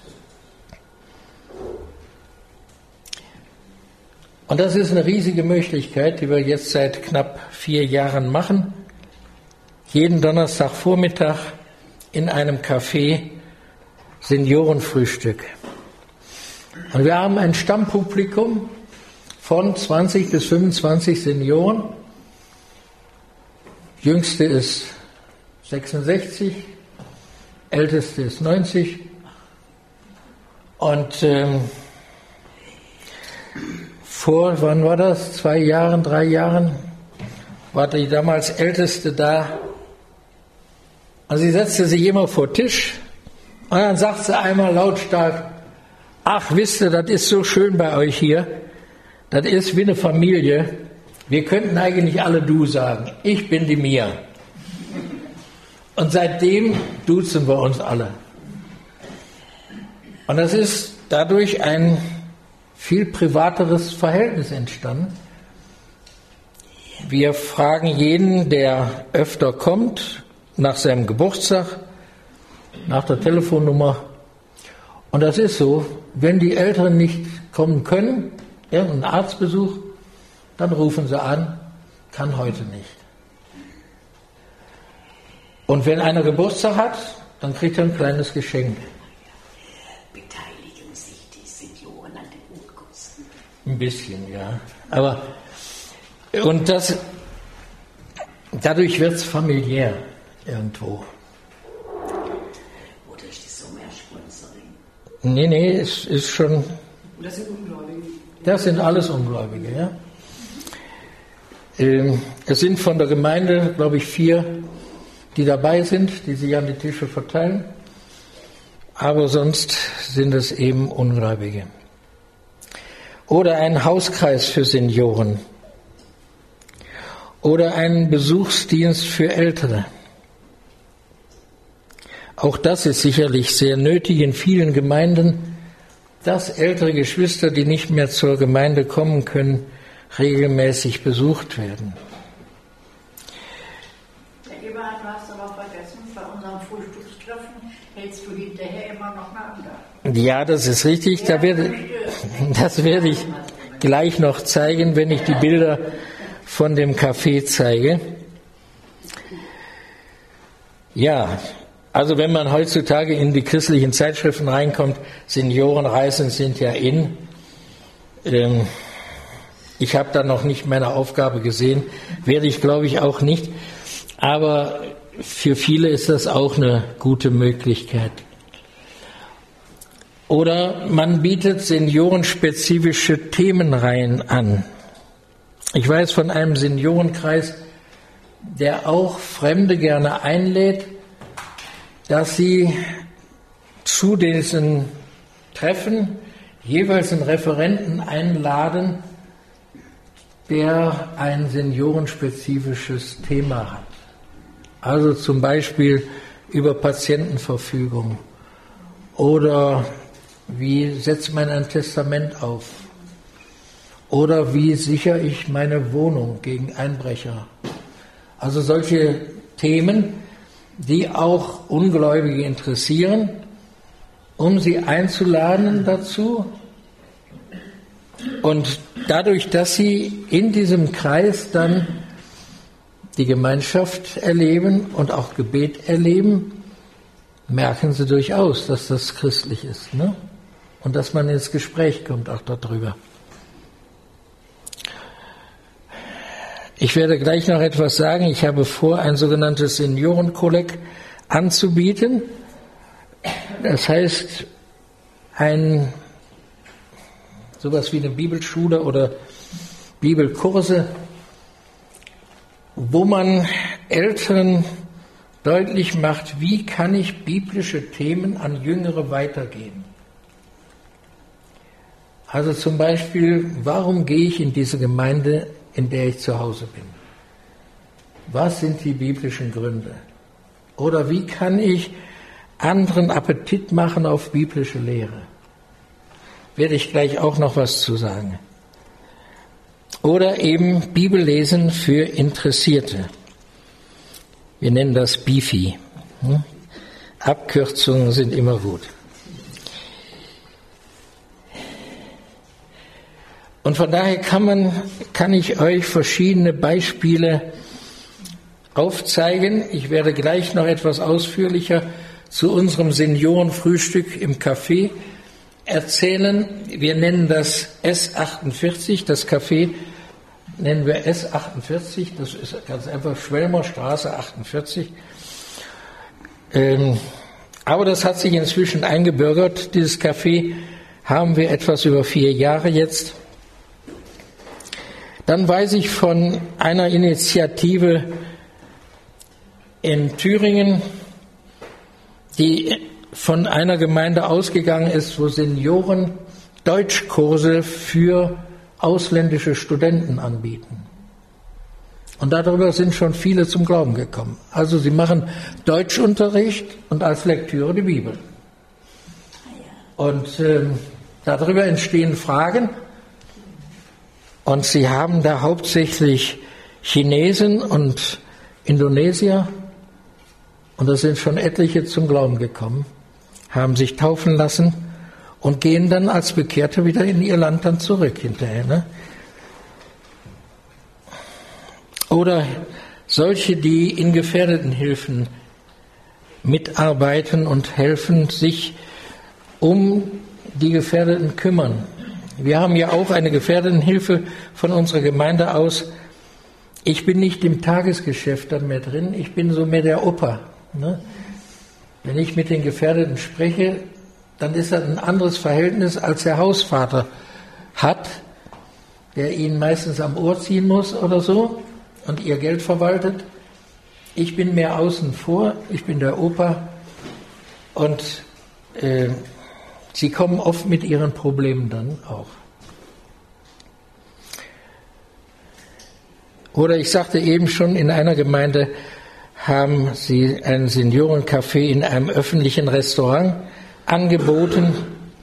Und das ist eine riesige Möglichkeit, die wir jetzt seit knapp vier Jahren machen. Jeden Donnerstagvormittag in einem Café Seniorenfrühstück. Und wir haben ein Stammpublikum von zwanzig bis fünfundzwanzig Senioren. Jüngste ist sechsundsechzig, älteste ist neunzig. Und ähm, vor, wann war das? Zwei Jahren, drei Jahren war die damals Älteste da. Und sie setzte sich immer vor Tisch und dann sagt sie einmal lautstark, ach, wisst ihr, das ist so schön bei euch hier. Das ist wie eine Familie. Wir könnten eigentlich alle du sagen. Ich bin die Mia. Und seitdem duzen wir uns alle. Und das ist dadurch ein viel privateres Verhältnis entstanden. Wir fragen jeden, der öfter kommt, nach seinem Geburtstag, nach der Telefonnummer. Und das ist so, wenn die Älteren nicht kommen können, irgendein Arztbesuch, dann rufen sie an, kann heute nicht. Und wenn einer Geburtstag hat, dann kriegt er ein kleines Geschenk. Beteiligen sich die Senioren an den Unkosten? Ein bisschen, ja. Aber, und das, dadurch wird es familiär irgendwo. Oder ist das so mehr Sponsoring? Nee, nee, es ist schon... Und das sind Ungläubige? Das sind alles Ungläubige, ja. Ähm, es sind von der Gemeinde, glaube ich, vier, die dabei sind, die sich an die Tische verteilen. Aber sonst sind es eben Ungläubige. Oder ein Hauskreis für Senioren. Oder einen Besuchsdienst für Ältere. Auch das ist sicherlich sehr nötig in vielen Gemeinden, dass ältere Geschwister, die nicht mehr zur Gemeinde kommen können, regelmäßig besucht werden. Der Eberhard, du hast aber vergessen, bei unserem Frühstückstreffen hältst du hinterher immer noch eine Andacht. Ja, das ist richtig. Da werde, das werde ich gleich noch zeigen, wenn ich die Bilder von dem Café zeige. Ja, also wenn man heutzutage in die christlichen Zeitschriften reinkommt, Seniorenreisen sind ja in. Ähm, Ich habe da noch nicht meine Aufgabe gesehen, werde ich glaube ich auch nicht. Aber für viele ist das auch eine gute Möglichkeit. Oder man bietet seniorenspezifische Themenreihen an. Ich weiß von einem Seniorenkreis, der auch Fremde gerne einlädt, dass sie zu diesen Treffen jeweils einen Referenten einladen, der ein seniorenspezifisches Thema hat. Also zum Beispiel über Patientenverfügung oder wie setzt man ein Testament auf oder wie sichere ich meine Wohnung gegen Einbrecher. Also solche Themen, die auch Ungläubige interessieren, um sie einzuladen dazu. Und dadurch, dass sie in diesem Kreis dann die Gemeinschaft erleben und auch Gebet erleben, merken sie durchaus, dass das christlich ist, ne? Und dass man ins Gespräch kommt auch darüber. Ich werde gleich noch etwas sagen. Ich habe vor, ein sogenanntes Seniorenkolleg anzubieten. Das heißt, ein sowas wie eine Bibelschule oder Bibelkurse, wo man Älteren deutlich macht, wie kann ich biblische Themen an Jüngere weitergeben. Also zum Beispiel, warum gehe ich in diese Gemeinde, in der ich zu Hause bin? Was sind die biblischen Gründe? Oder wie kann ich anderen Appetit machen auf biblische Lehre? Werde ich gleich auch noch was zu sagen. Oder eben Bibellesen für Interessierte. Wir nennen das B I F I. Abkürzungen sind immer gut. Und von daher kann man, kann ich euch verschiedene Beispiele aufzeigen. Ich werde gleich noch etwas ausführlicher zu unserem Seniorenfrühstück im Café erzählen. Wir nennen das S achtundvierzig, das Café nennen wir S achtundvierzig, das ist ganz einfach Schwelmerstraße achtundvierzig. Ähm, aber das hat sich inzwischen eingebürgert. Dieses Café haben wir etwas über vier Jahre jetzt. Dann weiß ich von einer Initiative in Thüringen, die von einer Gemeinde ausgegangen ist, wo Senioren Deutschkurse für ausländische Studenten anbieten. Und darüber sind schon viele zum Glauben gekommen. Also sie machen Deutschunterricht und als Lektüre die Bibel. Und äh, darüber entstehen Fragen. Und sie haben da hauptsächlich Chinesen und Indonesier. Und da sind schon etliche zum Glauben gekommen, haben sich taufen lassen und gehen dann als Bekehrte wieder in ihr Land dann zurück hinterher. Ne? Oder solche, die in Gefährdetenhilfen mitarbeiten und helfen, sich um die Gefährdeten kümmern. Wir haben ja auch eine Gefährdetenhilfe von unserer Gemeinde aus. Ich bin nicht im Tagesgeschäft dann mehr drin, ich bin so mehr der Opa. Ne? Wenn ich mit den Gefährdeten spreche, dann ist das ein anderes Verhältnis, als der Hausvater hat, der ihnen meistens am Ohr ziehen muss oder so und ihr Geld verwaltet. Ich bin mehr außen vor, ich bin der Opa und äh, sie kommen oft mit ihren Problemen dann auch. Oder ich sagte eben schon, in einer Gemeinde haben sie ein Seniorencafé in einem öffentlichen Restaurant angeboten.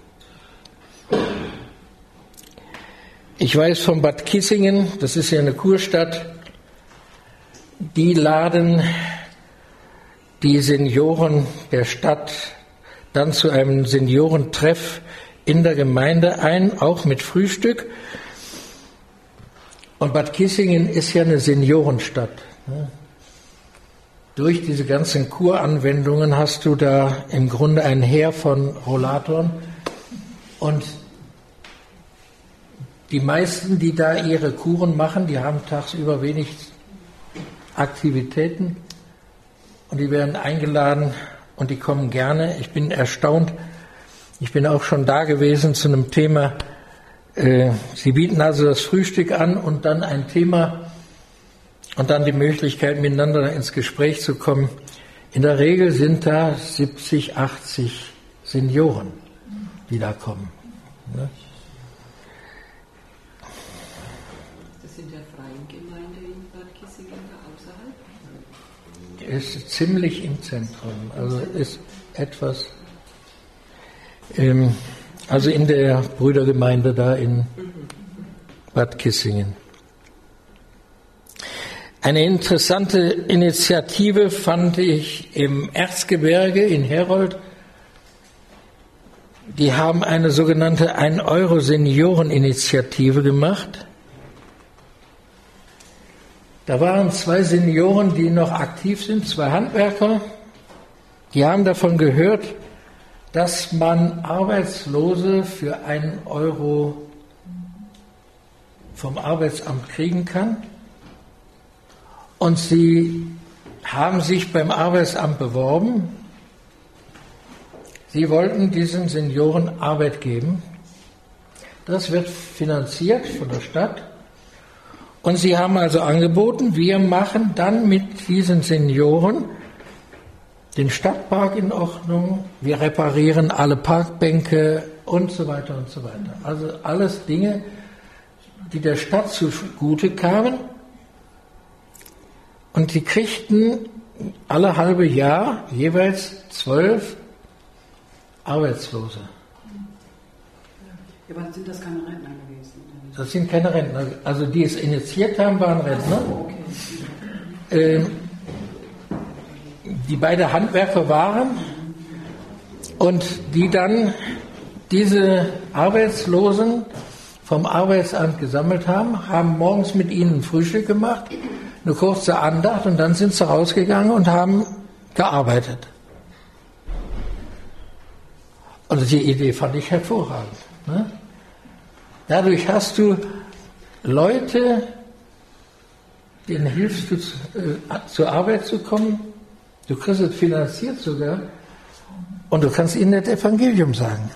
Ich weiß von Bad Kissingen, das ist ja eine Kurstadt, die laden die Senioren der Stadt dann zu einem Seniorentreff in der Gemeinde ein, auch mit Frühstück. Und Bad Kissingen ist ja eine Seniorenstadt. Durch diese ganzen Kuranwendungen hast du da im Grunde ein Heer von Rollatoren. Und die meisten, die da ihre Kuren machen, die haben tagsüber wenig Aktivitäten und die werden eingeladen und die kommen gerne. Ich bin erstaunt. Ich bin auch schon da gewesen zu einem Thema. Äh, sie bieten also das Frühstück an und dann ein Thema und dann die Möglichkeit, miteinander ins Gespräch zu kommen. In der Regel sind da siebzig, achtzig Senioren, die da kommen. Ne? Das sind der Freien Gemeinde in Bad Kissingen da außerhalb? Ist ziemlich im Zentrum, also ist etwas, ähm, also in der Brüdergemeinde da in Bad Kissingen. Eine interessante Initiative fand ich im Erzgebirge in Herold. Die haben eine sogenannte ein Euro Senioreninitiative gemacht. Da waren zwei Senioren, die noch aktiv sind, zwei Handwerker. Die haben davon gehört, dass man Arbeitslose für einen Euro vom Arbeitsamt kriegen kann. Und sie haben sich beim Arbeitsamt beworben. Sie wollten diesen Senioren Arbeit geben. Das wird finanziert von der Stadt. Und sie haben also angeboten, wir machen dann mit diesen Senioren den Stadtpark in Ordnung, wir reparieren alle Parkbänke und so weiter und so weiter. Also alles Dinge, die der Stadt zugute kamen. Und die kriegten alle halbe Jahr jeweils zwölf Arbeitslose. Ja, aber sind das keine Rentner gewesen? Das sind keine Rentner. Also die es initiiert haben, waren Rentner. Ähm, die beide Handwerker waren und die dann diese Arbeitslosen vom Arbeitsamt gesammelt haben, haben morgens mit ihnen ein Frühstück gemacht, eine kurze Andacht und dann sind sie rausgegangen und haben gearbeitet. Und die Idee fand ich hervorragend. Ne? Dadurch hast du Leute, denen hilfst du zu, äh, zur Arbeit zu kommen, du kriegst es finanziert sogar und du kannst ihnen das Evangelium sagen.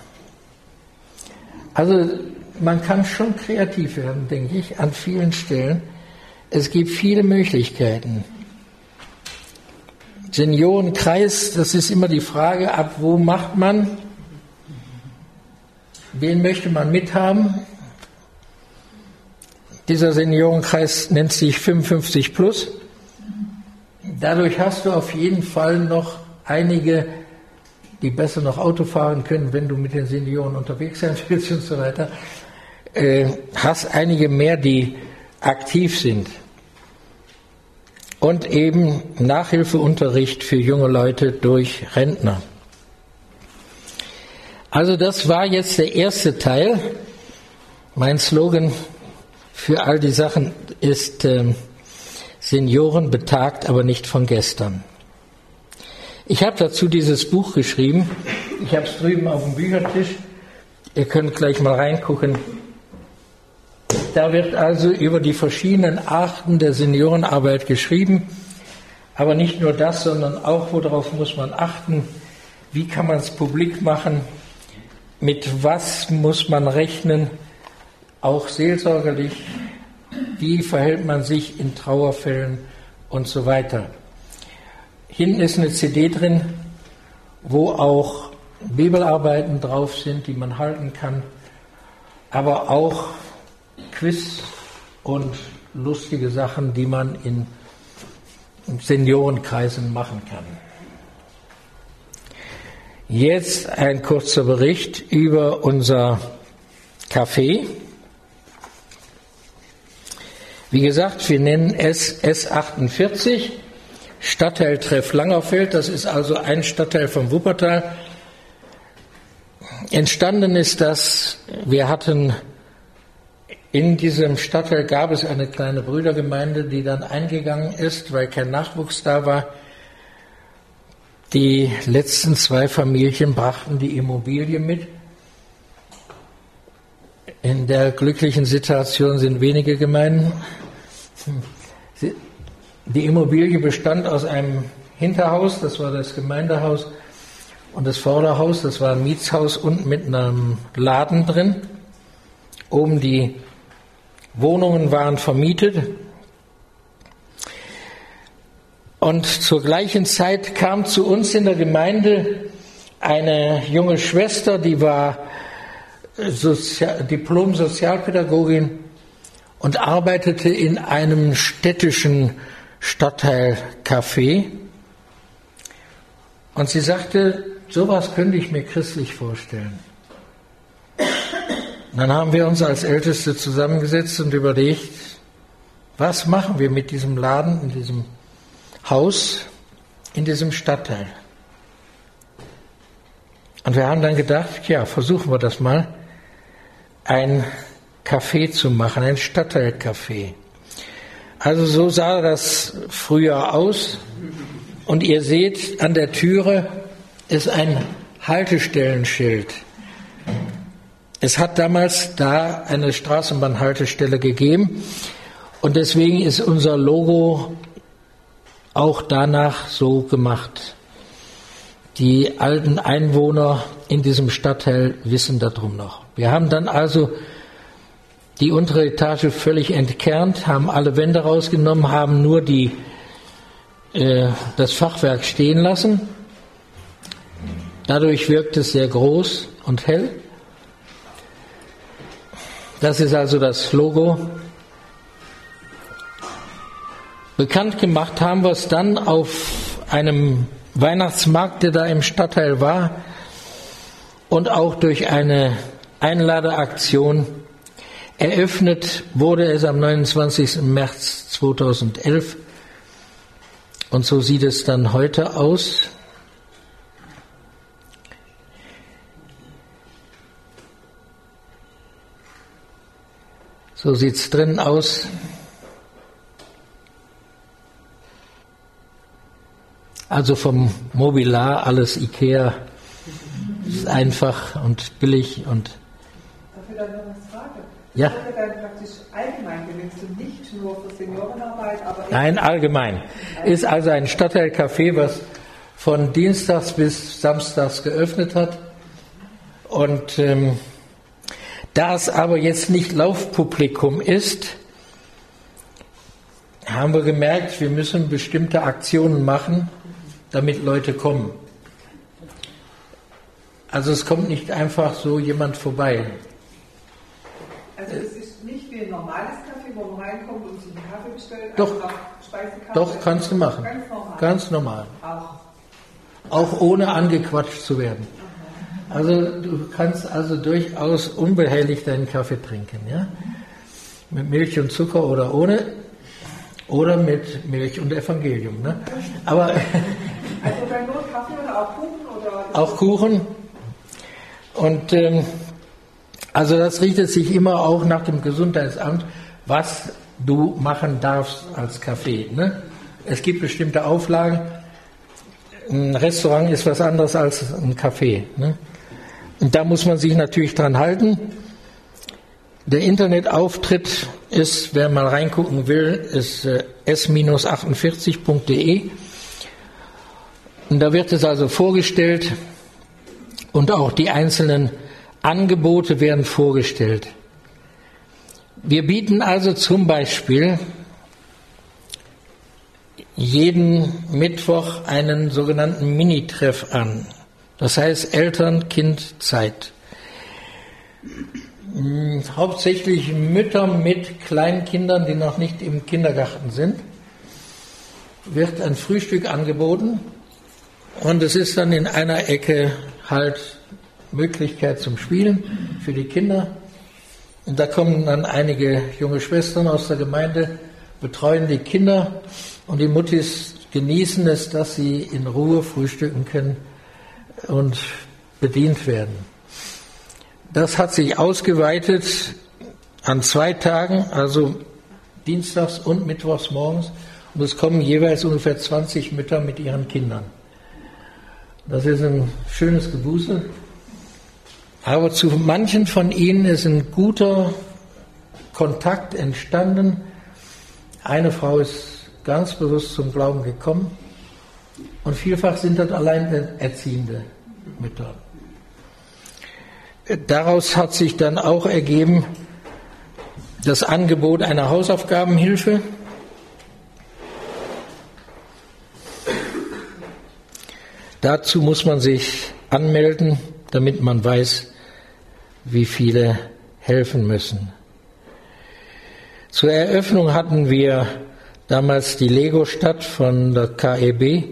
Also man kann schon kreativ werden, denke ich, an vielen Stellen. Es gibt viele Möglichkeiten. Seniorenkreis, das ist immer die Frage, ab wo macht man, wen möchte man mithaben. Dieser Seniorenkreis nennt sich fünfundfünfzig plus. Dadurch hast du auf jeden Fall noch einige, die besser noch Auto fahren können, wenn du mit den Senioren unterwegs sein willst und so weiter. Äh, hast einige mehr, die aktiv sind. Und eben Nachhilfeunterricht für junge Leute durch Rentner. Also das war jetzt der erste Teil. Mein Slogan für all die Sachen ist äh, Senioren betagt, aber nicht von gestern. Ich habe dazu dieses Buch geschrieben. Ich habe es drüben auf dem Büchertisch. Ihr könnt gleich mal reingucken. Da wird also über die verschiedenen Arten der Seniorenarbeit geschrieben. Aber nicht nur das, sondern auch, worauf muss man achten, wie kann man es publik machen, mit was muss man rechnen, auch seelsorgerlich, wie verhält man sich in Trauerfällen und so weiter. Hinten ist eine C D drin, wo auch Bibelarbeiten drauf sind, die man halten kann, aber auch Quiz und lustige Sachen, die man in Seniorenkreisen machen kann. Jetzt ein kurzer Bericht über unser Café. Wie gesagt, wir nennen es S achtundvierzig, Stadtteiltreff Langerfeld. Das ist also ein Stadtteil von Wuppertal. Entstanden ist das, wir hatten in diesem Stadtteil gab es eine kleine Brüdergemeinde, die dann eingegangen ist, weil kein Nachwuchs da war. Die letzten zwei Familien brachten die Immobilie mit. In der glücklichen Situation sind wenige Gemeinden. Die Immobilie bestand aus einem Hinterhaus, das war das Gemeindehaus, und das Vorderhaus, das war ein Mietshaus und mit einem Laden drin. Oben die Wohnungen waren vermietet. Und zur gleichen Zeit kam zu uns in der Gemeinde eine junge Schwester, die war Sozial- Diplom-Sozialpädagogin und arbeitete in einem städtischen Stadtteilcafé. Und sie sagte, sowas könnte ich mir christlich vorstellen. Und dann haben wir uns als Älteste zusammengesetzt und überlegt, was machen wir mit diesem Laden, in diesem Haus, in diesem Stadtteil. Und wir haben dann gedacht, ja, versuchen wir das mal, ein Café zu machen, ein Stadtteilcafé. Also so sah das früher aus. Und ihr seht, an der Türe ist ein Haltestellenschild. Es hat damals da eine Straßenbahnhaltestelle gegeben und deswegen ist unser Logo auch danach so gemacht. Die alten Einwohner in diesem Stadtteil wissen darum noch. Wir haben dann also die untere Etage völlig entkernt, haben alle Wände rausgenommen, haben nur die, äh, das Fachwerk stehen lassen. Dadurch wirkt es sehr groß und hell. Das ist also das Logo. Bekannt gemacht haben wir es dann auf einem Weihnachtsmarkt, der da im Stadtteil war, und auch durch eine Einladeaktion. Eröffnet wurde es am neunundzwanzigsten März zweitausendelf und so sieht es dann heute aus. So sieht es drinnen aus. Also vom Mobiliar alles Ikea, ist einfach und billig und. Darf ich da noch was fragen? Ja. Das wird dann praktisch allgemein benutzt und nicht nur für Seniorenarbeit, aber. Nein, allgemein. Ist also ein Stadtteilcafé, was von Dienstags bis Samstags geöffnet hat. Und ähm, da es aber jetzt nicht Laufpublikum ist, haben wir gemerkt, wir müssen bestimmte Aktionen machen, damit Leute kommen. Also es kommt nicht einfach so jemand vorbei. Also es ist nicht wie ein normales Café, wo man reinkommt und sich einen Kaffee bestellt. Doch, Speisekarte. Doch, kannst du machen. Ganz normal. Ganz normal. Auch. Auch ohne angequatscht zu werden. Also du kannst also durchaus unbehelligt deinen Kaffee trinken, ja? Mit Milch und Zucker oder ohne, oder mit Milch und Evangelium, ne? Aber also dann nur Kaffee oder auch Kuchen oder? Auch Kuchen. Und ähm, also das richtet sich immer auch nach dem Gesundheitsamt, was du machen darfst als Café, ne? Es gibt bestimmte Auflagen. Ein Restaurant ist was anderes als ein Café, ne? Und da muss man sich natürlich dran halten. Der Internetauftritt ist, wer mal reingucken will, ist äh, s achtundvierzig punkt de. Und da wird es also vorgestellt und auch die einzelnen Angebote werden vorgestellt. Wir bieten also zum Beispiel jeden Mittwoch einen sogenannten Minitreff an. Das heißt Eltern-Kind-Zeit. Hauptsächlich Mütter mit Kleinkindern, die noch nicht im Kindergarten sind, wird ein Frühstück angeboten und es ist dann in einer Ecke halt Möglichkeit zum Spielen für die Kinder. Und da kommen dann einige junge Schwestern aus der Gemeinde, betreuen die Kinder und die Muttis genießen es, dass sie in Ruhe frühstücken können und bedient werden. Das hat sich ausgeweitet an zwei Tagen, also dienstags und mittwochs morgens, und es kommen jeweils ungefähr zwanzig Mütter mit ihren Kindern. Das ist ein schönes Gewusel. Aber zu manchen von ihnen ist ein guter Kontakt entstanden. Eine Frau ist ganz bewusst zum Glauben gekommen und vielfach sind das alleinerziehende Mütter. Daraus hat sich dann auch ergeben das Angebot einer Hausaufgabenhilfe. Dazu muss man sich anmelden, damit man weiß, wie viele helfen müssen. Zur Eröffnung hatten wir damals die Lego-Stadt von der K E B.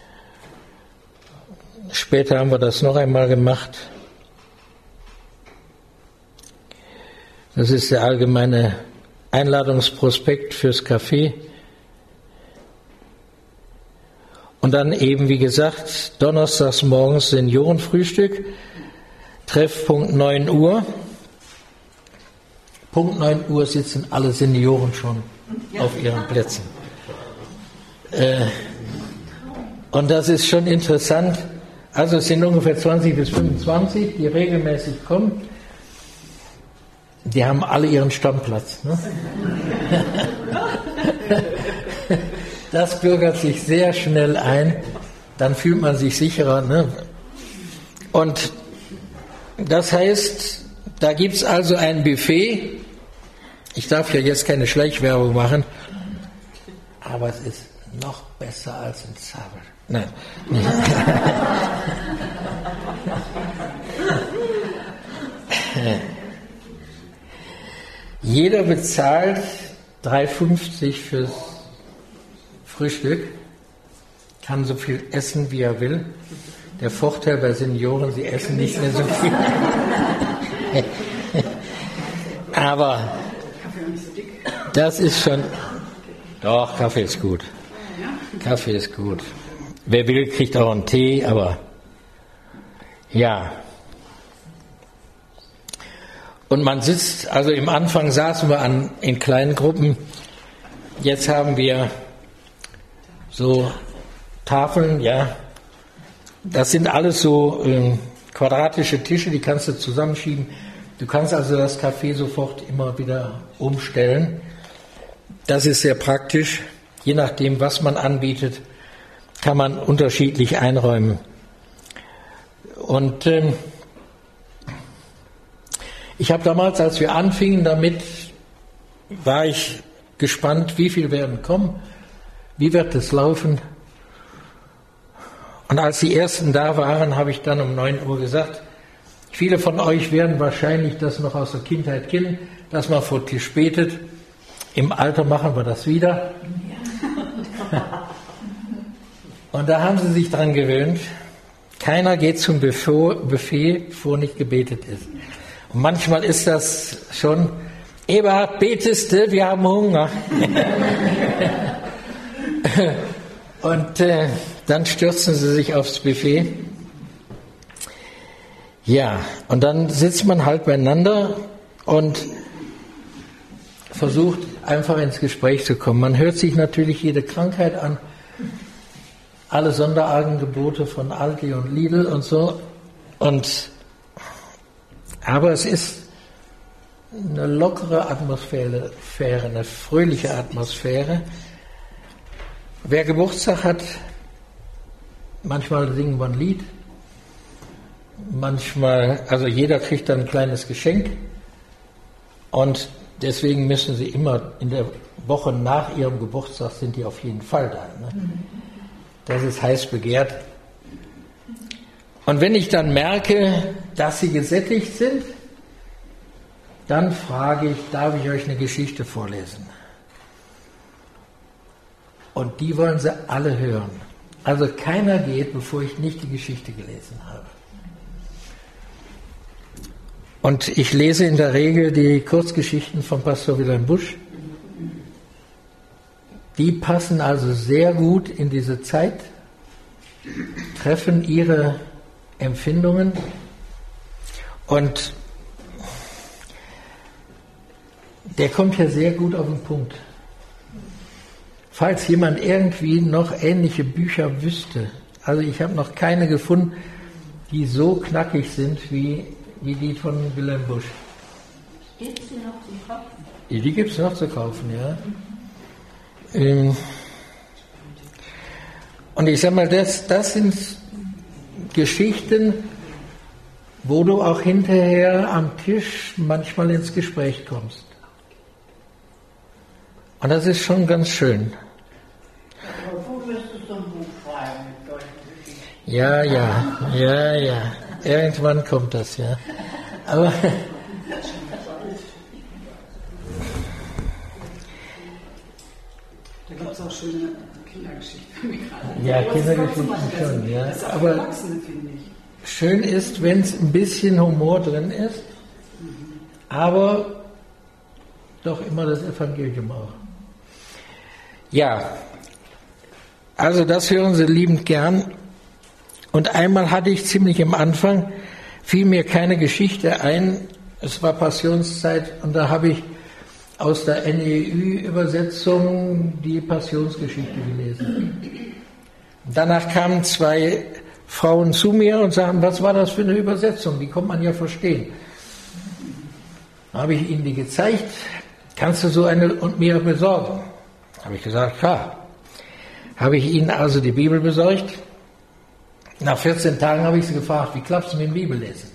Später haben wir das noch einmal gemacht. Das ist der allgemeine Einladungsprospekt fürs Café. Und dann eben, wie gesagt, donnerstags morgens Seniorenfrühstück, Treffpunkt neun Uhr. Punkt neun Uhr sitzen alle Senioren schon auf ihren Plätzen. Äh, und das ist schon interessant. Also es sind ungefähr zwanzig bis fünfundzwanzig, die regelmäßig kommen. Die haben alle ihren Stammplatz. Ne? Das bürgert sich sehr schnell ein, dann fühlt man sich sicherer. Ne? Und das heißt, da gibt es also ein Buffet. Ich darf ja jetzt keine Schleichwerbung machen, aber es ist noch besser als in Zabel. Nein. Jeder bezahlt drei fünfzig fürs Frühstück, kann so viel essen, wie er will. Der Vorteil bei Senioren, sie essen nicht mehr so viel. Aber das ist schon... Doch, Kaffee ist gut. Kaffee ist gut. Wer will, kriegt auch einen Tee, aber ja. Und man sitzt, also im Anfang saßen wir an, in kleinen Gruppen. Jetzt haben wir so Tafeln, ja. Das sind alles so äh, quadratische Tische, die kannst du zusammenschieben. Du kannst also das Café sofort immer wieder umstellen. Das ist sehr praktisch. Je nachdem, was man anbietet, kann man unterschiedlich einräumen. Und ähm, ich habe damals, als wir anfingen damit, war ich gespannt, wie viel werden kommen, wie wird es laufen. Und als die ersten da waren, habe ich dann um neun Uhr gesagt, viele von euch werden wahrscheinlich das noch aus der Kindheit kennen, dass man vor Tisch betet. Im Alter machen wir das wieder. Und da haben sie sich dran gewöhnt. Keiner geht zum Buffet, bevor nicht gebetet ist. Und manchmal ist das schon, Eberhard, betest du? Wir haben Hunger. Und äh, dann stürzen sie sich aufs Buffet. Ja, und dann sitzt man halt beieinander und versucht einfach ins Gespräch zu kommen. Man hört sich natürlich jede Krankheit an, alle Sonderangebote von Aldi und Lidl und so. Und, aber es ist eine lockere Atmosphäre, eine fröhliche Atmosphäre. Wer Geburtstag hat, manchmal singen wir ein Lied, manchmal, also jeder kriegt dann ein kleines Geschenk und deswegen müssen sie immer in der Woche nach ihrem Geburtstag sind die auf jeden Fall da. Ne? Das ist heiß begehrt. Und wenn ich dann merke, dass sie gesättigt sind, dann frage ich, darf ich euch eine Geschichte vorlesen? Und die wollen sie alle hören. Also keiner geht, bevor ich nicht die Geschichte gelesen habe. Und ich lese in der Regel die Kurzgeschichten von Pastor Wilhelm Busch. Die passen also sehr gut in diese Zeit, treffen ihre Empfindungen und der kommt ja sehr gut auf den Punkt. Falls jemand irgendwie noch ähnliche Bücher wüsste, also ich habe noch keine gefunden, die so knackig sind wie wie die von Wilhelm Busch. Gibt es die noch zu kaufen? Die, die gibt es noch zu kaufen, ja. Ähm, und ich sag mal, das, das sind Geschichten, wo du auch hinterher am Tisch manchmal ins Gespräch kommst. Und das ist schon ganz schön. Aber du müsstest so ein Buch schreiben mit solchen Geschichten. Ja, ja, ja, ja. Irgendwann kommt das, ja. Aber da gibt es auch schöne Kindergeschichten. ja, Kindergeschichten schon, ja. Das ist auch Aber Erwachsene, finde ich. schön ist, wenn es ein bisschen Humor drin ist, aber doch immer das Evangelium auch. Ja, also das hören Sie liebend gern. Und einmal hatte ich ziemlich am Anfang, fiel mir keine Geschichte ein, es war Passionszeit und da habe ich aus der N E Ü-Übersetzung die Passionsgeschichte gelesen. Danach kamen zwei Frauen zu mir und sagten, was war das für eine Übersetzung, die konnte man ja verstehen. Da habe ich ihnen die gezeigt, kannst du so eine und mir besorgen? Habe ich gesagt, klar. Habe ich ihnen also die Bibel besorgt. Nach vierzehn Tagen habe ich sie gefragt, wie klappst du mit dem Bibellesen?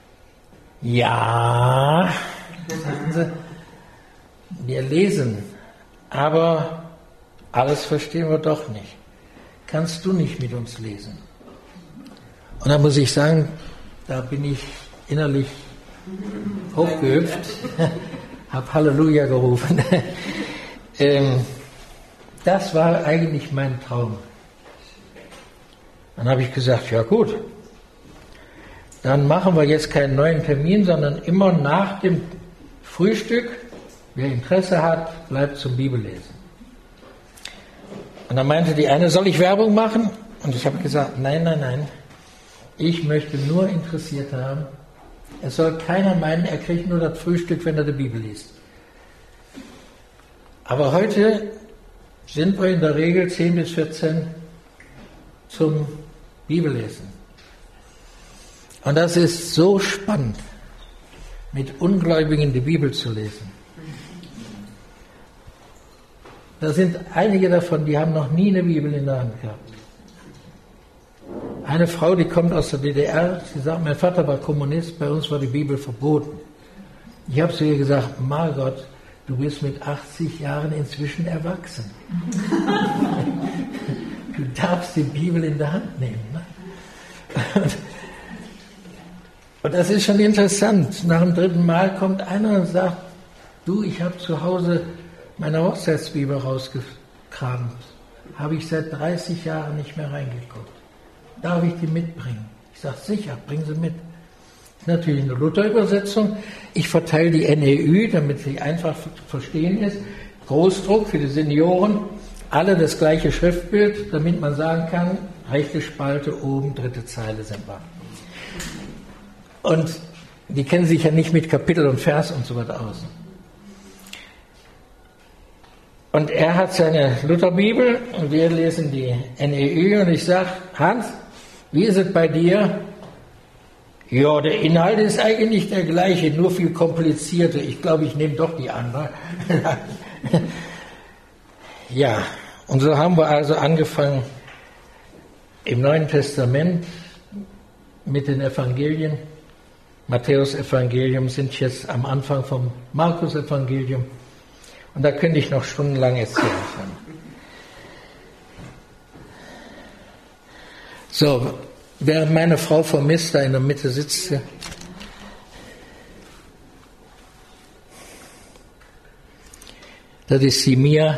Ja, sagten sie, wir lesen, aber alles verstehen wir doch nicht. Kannst du nicht mit uns lesen? Und da muss ich sagen, da bin ich innerlich hochgehüpft, habe Halleluja gerufen. ähm, das war eigentlich mein Traum. Dann habe ich gesagt, ja gut, dann machen wir jetzt keinen neuen Termin, sondern immer nach dem Frühstück, wer Interesse hat, bleibt zum Bibellesen. Und dann meinte die eine, soll ich Werbung machen? Und ich habe gesagt, nein, nein, nein, ich möchte nur interessiert haben, es soll keiner meinen, er kriegt nur das Frühstück, wenn er die Bibel liest. Aber heute sind wir in der Regel zehn bis vierzehn zum Bibellesen. Und das ist so spannend, mit Ungläubigen die Bibel zu lesen. Da sind einige davon, die haben noch nie eine Bibel in der Hand gehabt. Eine Frau, die kommt aus der D D R, sie sagt, mein Vater war Kommunist, bei uns war die Bibel verboten. Ich habe zu ihr gesagt, Margot, du bist mit achtzig Jahren inzwischen erwachsen. Du darfst die Bibel in der Hand nehmen. Ne? Und, und das ist schon interessant. Nach dem dritten Mal kommt einer und sagt, du, ich habe zu Hause meine Hochzeitsbibel rausgekramt. Habe ich seit dreißig Jahren nicht mehr reingeguckt. Darf ich die mitbringen? Ich sage, sicher, bring sie mit. Das ist natürlich eine Luther-Übersetzung. Ich verteile die N E Ü, damit sie einfach zu verstehen ist. Großdruck für die Senioren. Alle das gleiche Schriftbild, damit man sagen kann, rechte Spalte oben, dritte Zeile sind wir. Und die kennen sich ja nicht mit Kapitel und Vers und so weiter aus. Und er hat seine Lutherbibel und wir lesen die N E Ü und ich sage, Hans, wie ist es bei dir? Ja, der Inhalt ist eigentlich der gleiche, nur viel komplizierter. Ich glaube, ich nehme doch die andere. Ja, und so haben wir also angefangen im Neuen Testament mit den Evangelien. Matthäus-Evangelium sind jetzt am Anfang vom Markus-Evangelium. Und da könnte ich noch stundenlang erzählen. So, während meine Frau vermisst, da in der Mitte sitzt, das ist die Mia.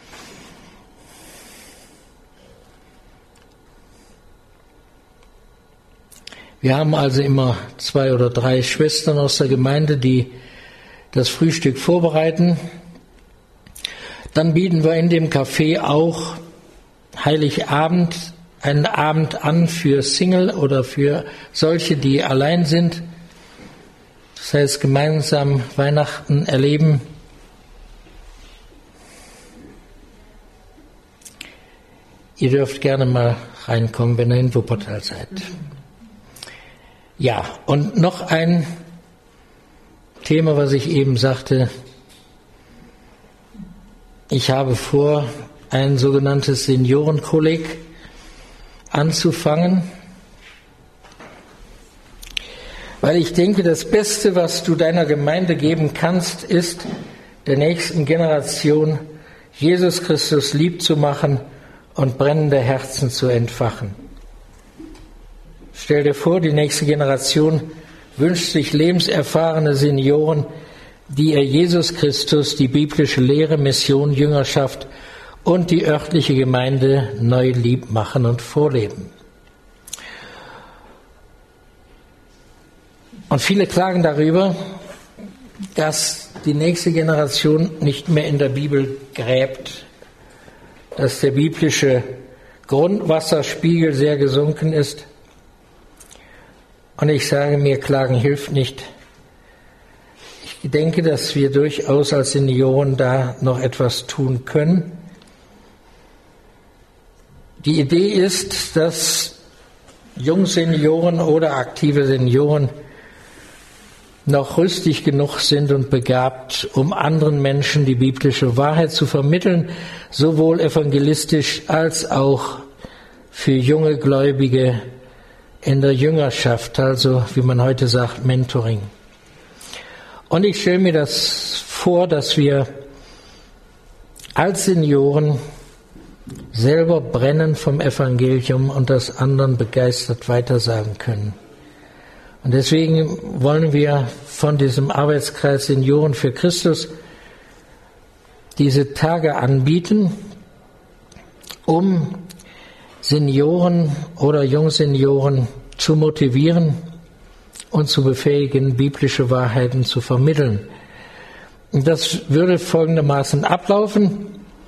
Wir haben also immer zwei oder drei Schwestern aus der Gemeinde, die das Frühstück vorbereiten. Dann bieten wir in dem Café auch Heiligabend einen Abend an für Single oder für solche, die allein sind. Das heißt, gemeinsam Weihnachten erleben. Ihr dürft gerne mal reinkommen, wenn ihr in Wuppertal seid. Ja, und noch ein Thema, was ich eben sagte. Ich habe vor, ein sogenanntes Seniorenkolleg anzufangen, weil ich denke, das Beste, was du deiner Gemeinde geben kannst, ist, der nächsten Generation Jesus Christus lieb zu machen und brennende Herzen zu entfachen. Stell dir vor, die nächste Generation wünscht sich lebenserfahrene Senioren, die ihr Jesus Christus, die biblische Lehre, Mission, Jüngerschaft und die örtliche Gemeinde neu lieb machen und vorleben. Und viele klagen darüber, dass die nächste Generation nicht mehr in der Bibel gräbt, dass der biblische Grundwasserspiegel sehr gesunken ist. Und ich sage mir, Klagen hilft nicht. Ich denke, dass wir durchaus als Senioren da noch etwas tun können. Die Idee ist, dass Jungsenioren oder aktive Senioren noch rüstig genug sind und begabt, um anderen Menschen die biblische Wahrheit zu vermitteln, sowohl evangelistisch als auch für junge Gläubige in der Jüngerschaft, also wie man heute sagt, Mentoring. Und ich stelle mir das vor, dass wir als Senioren selber brennen vom Evangelium und das anderen begeistert weitersagen können. Und deswegen wollen wir von diesem Arbeitskreis Senioren für Christus diese Tage anbieten, um Senioren oder Jungsenioren zu motivieren und zu befähigen, biblische Wahrheiten zu vermitteln. Und das würde folgendermaßen ablaufen.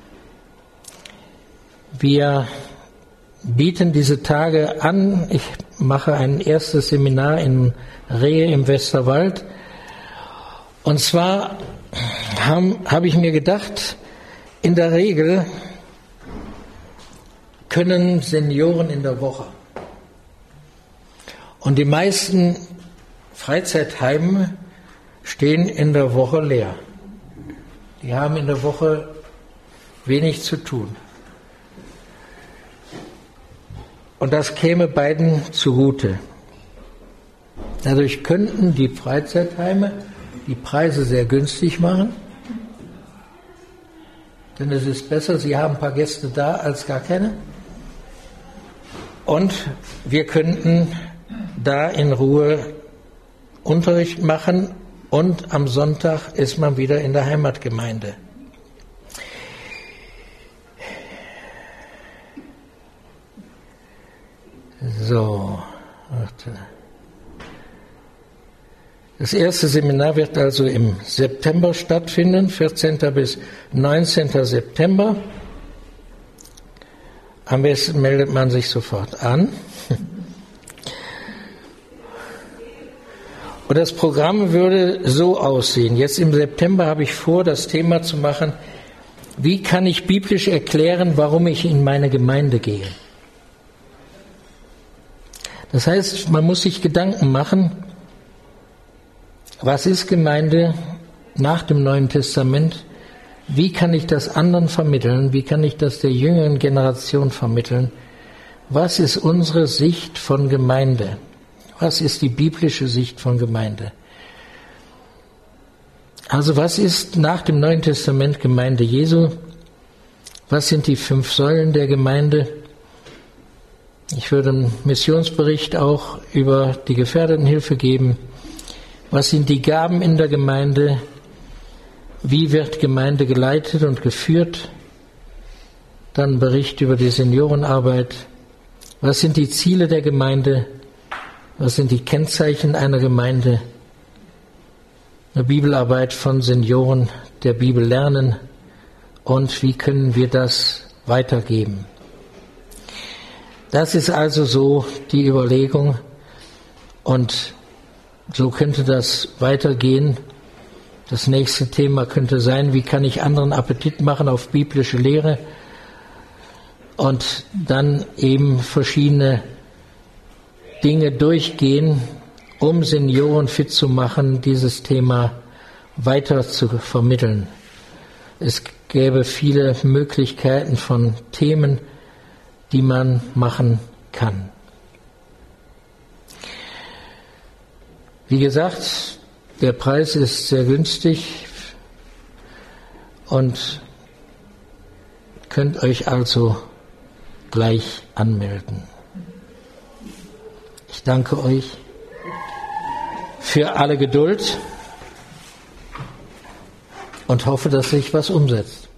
Wir bieten diese Tage an. Ich mache ein erstes Seminar in Rehe im Westerwald. Und zwar habe hab ich mir gedacht, in der Regel können Senioren in der Woche und die meisten Freizeitheime stehen in der Woche leer. Die haben in der Woche wenig zu tun. Und das käme beiden zugute. Dadurch könnten die Freizeitheime die Preise sehr günstig machen. Denn es ist besser, sie haben ein paar Gäste da als gar keine. Und wir könnten da in Ruhe Unterricht machen und am Sonntag ist man wieder in der Heimatgemeinde. So, warte. Das erste Seminar wird also im September stattfinden, vierzehnten bis neunzehnten September. Am besten meldet man sich sofort an. Und das Programm würde so aussehen. Jetzt im September habe ich vor, das Thema zu machen, wie kann ich biblisch erklären, warum ich in meine Gemeinde gehe. Das heißt, man muss sich Gedanken machen, was ist Gemeinde nach dem Neuen Testament? Wie kann ich das anderen vermitteln? Wie kann ich das der jüngeren Generation vermitteln? Was ist unsere Sicht von Gemeinde? Was ist die biblische Sicht von Gemeinde? Also was ist nach dem Neuen Testament Gemeinde Jesu? Was sind die fünf Säulen der Gemeinde? Ich würde einen Missionsbericht auch über die Gefährdetenhilfe geben. Was sind die Gaben in der Gemeinde? Wie wird Gemeinde geleitet und geführt? Dann ein Bericht über die Seniorenarbeit. Was sind die Ziele der Gemeinde? Was sind die Kennzeichen einer Gemeinde? Eine Bibelarbeit von Senioren der Bibel lernen. Und wie können wir das weitergeben? Das ist also so die Überlegung. Und so könnte das weitergehen. Das nächste Thema könnte sein, wie kann ich anderen Appetit machen auf biblische Lehre und dann eben verschiedene Dinge durchgehen, um Senioren fit zu machen, dieses Thema weiter zu vermitteln. Es gäbe viele Möglichkeiten von Themen, die man machen kann. Wie gesagt, der Preis ist sehr günstig und könnt euch also gleich anmelden. Ich danke euch für alle Geduld und hoffe, dass sich was umsetzt.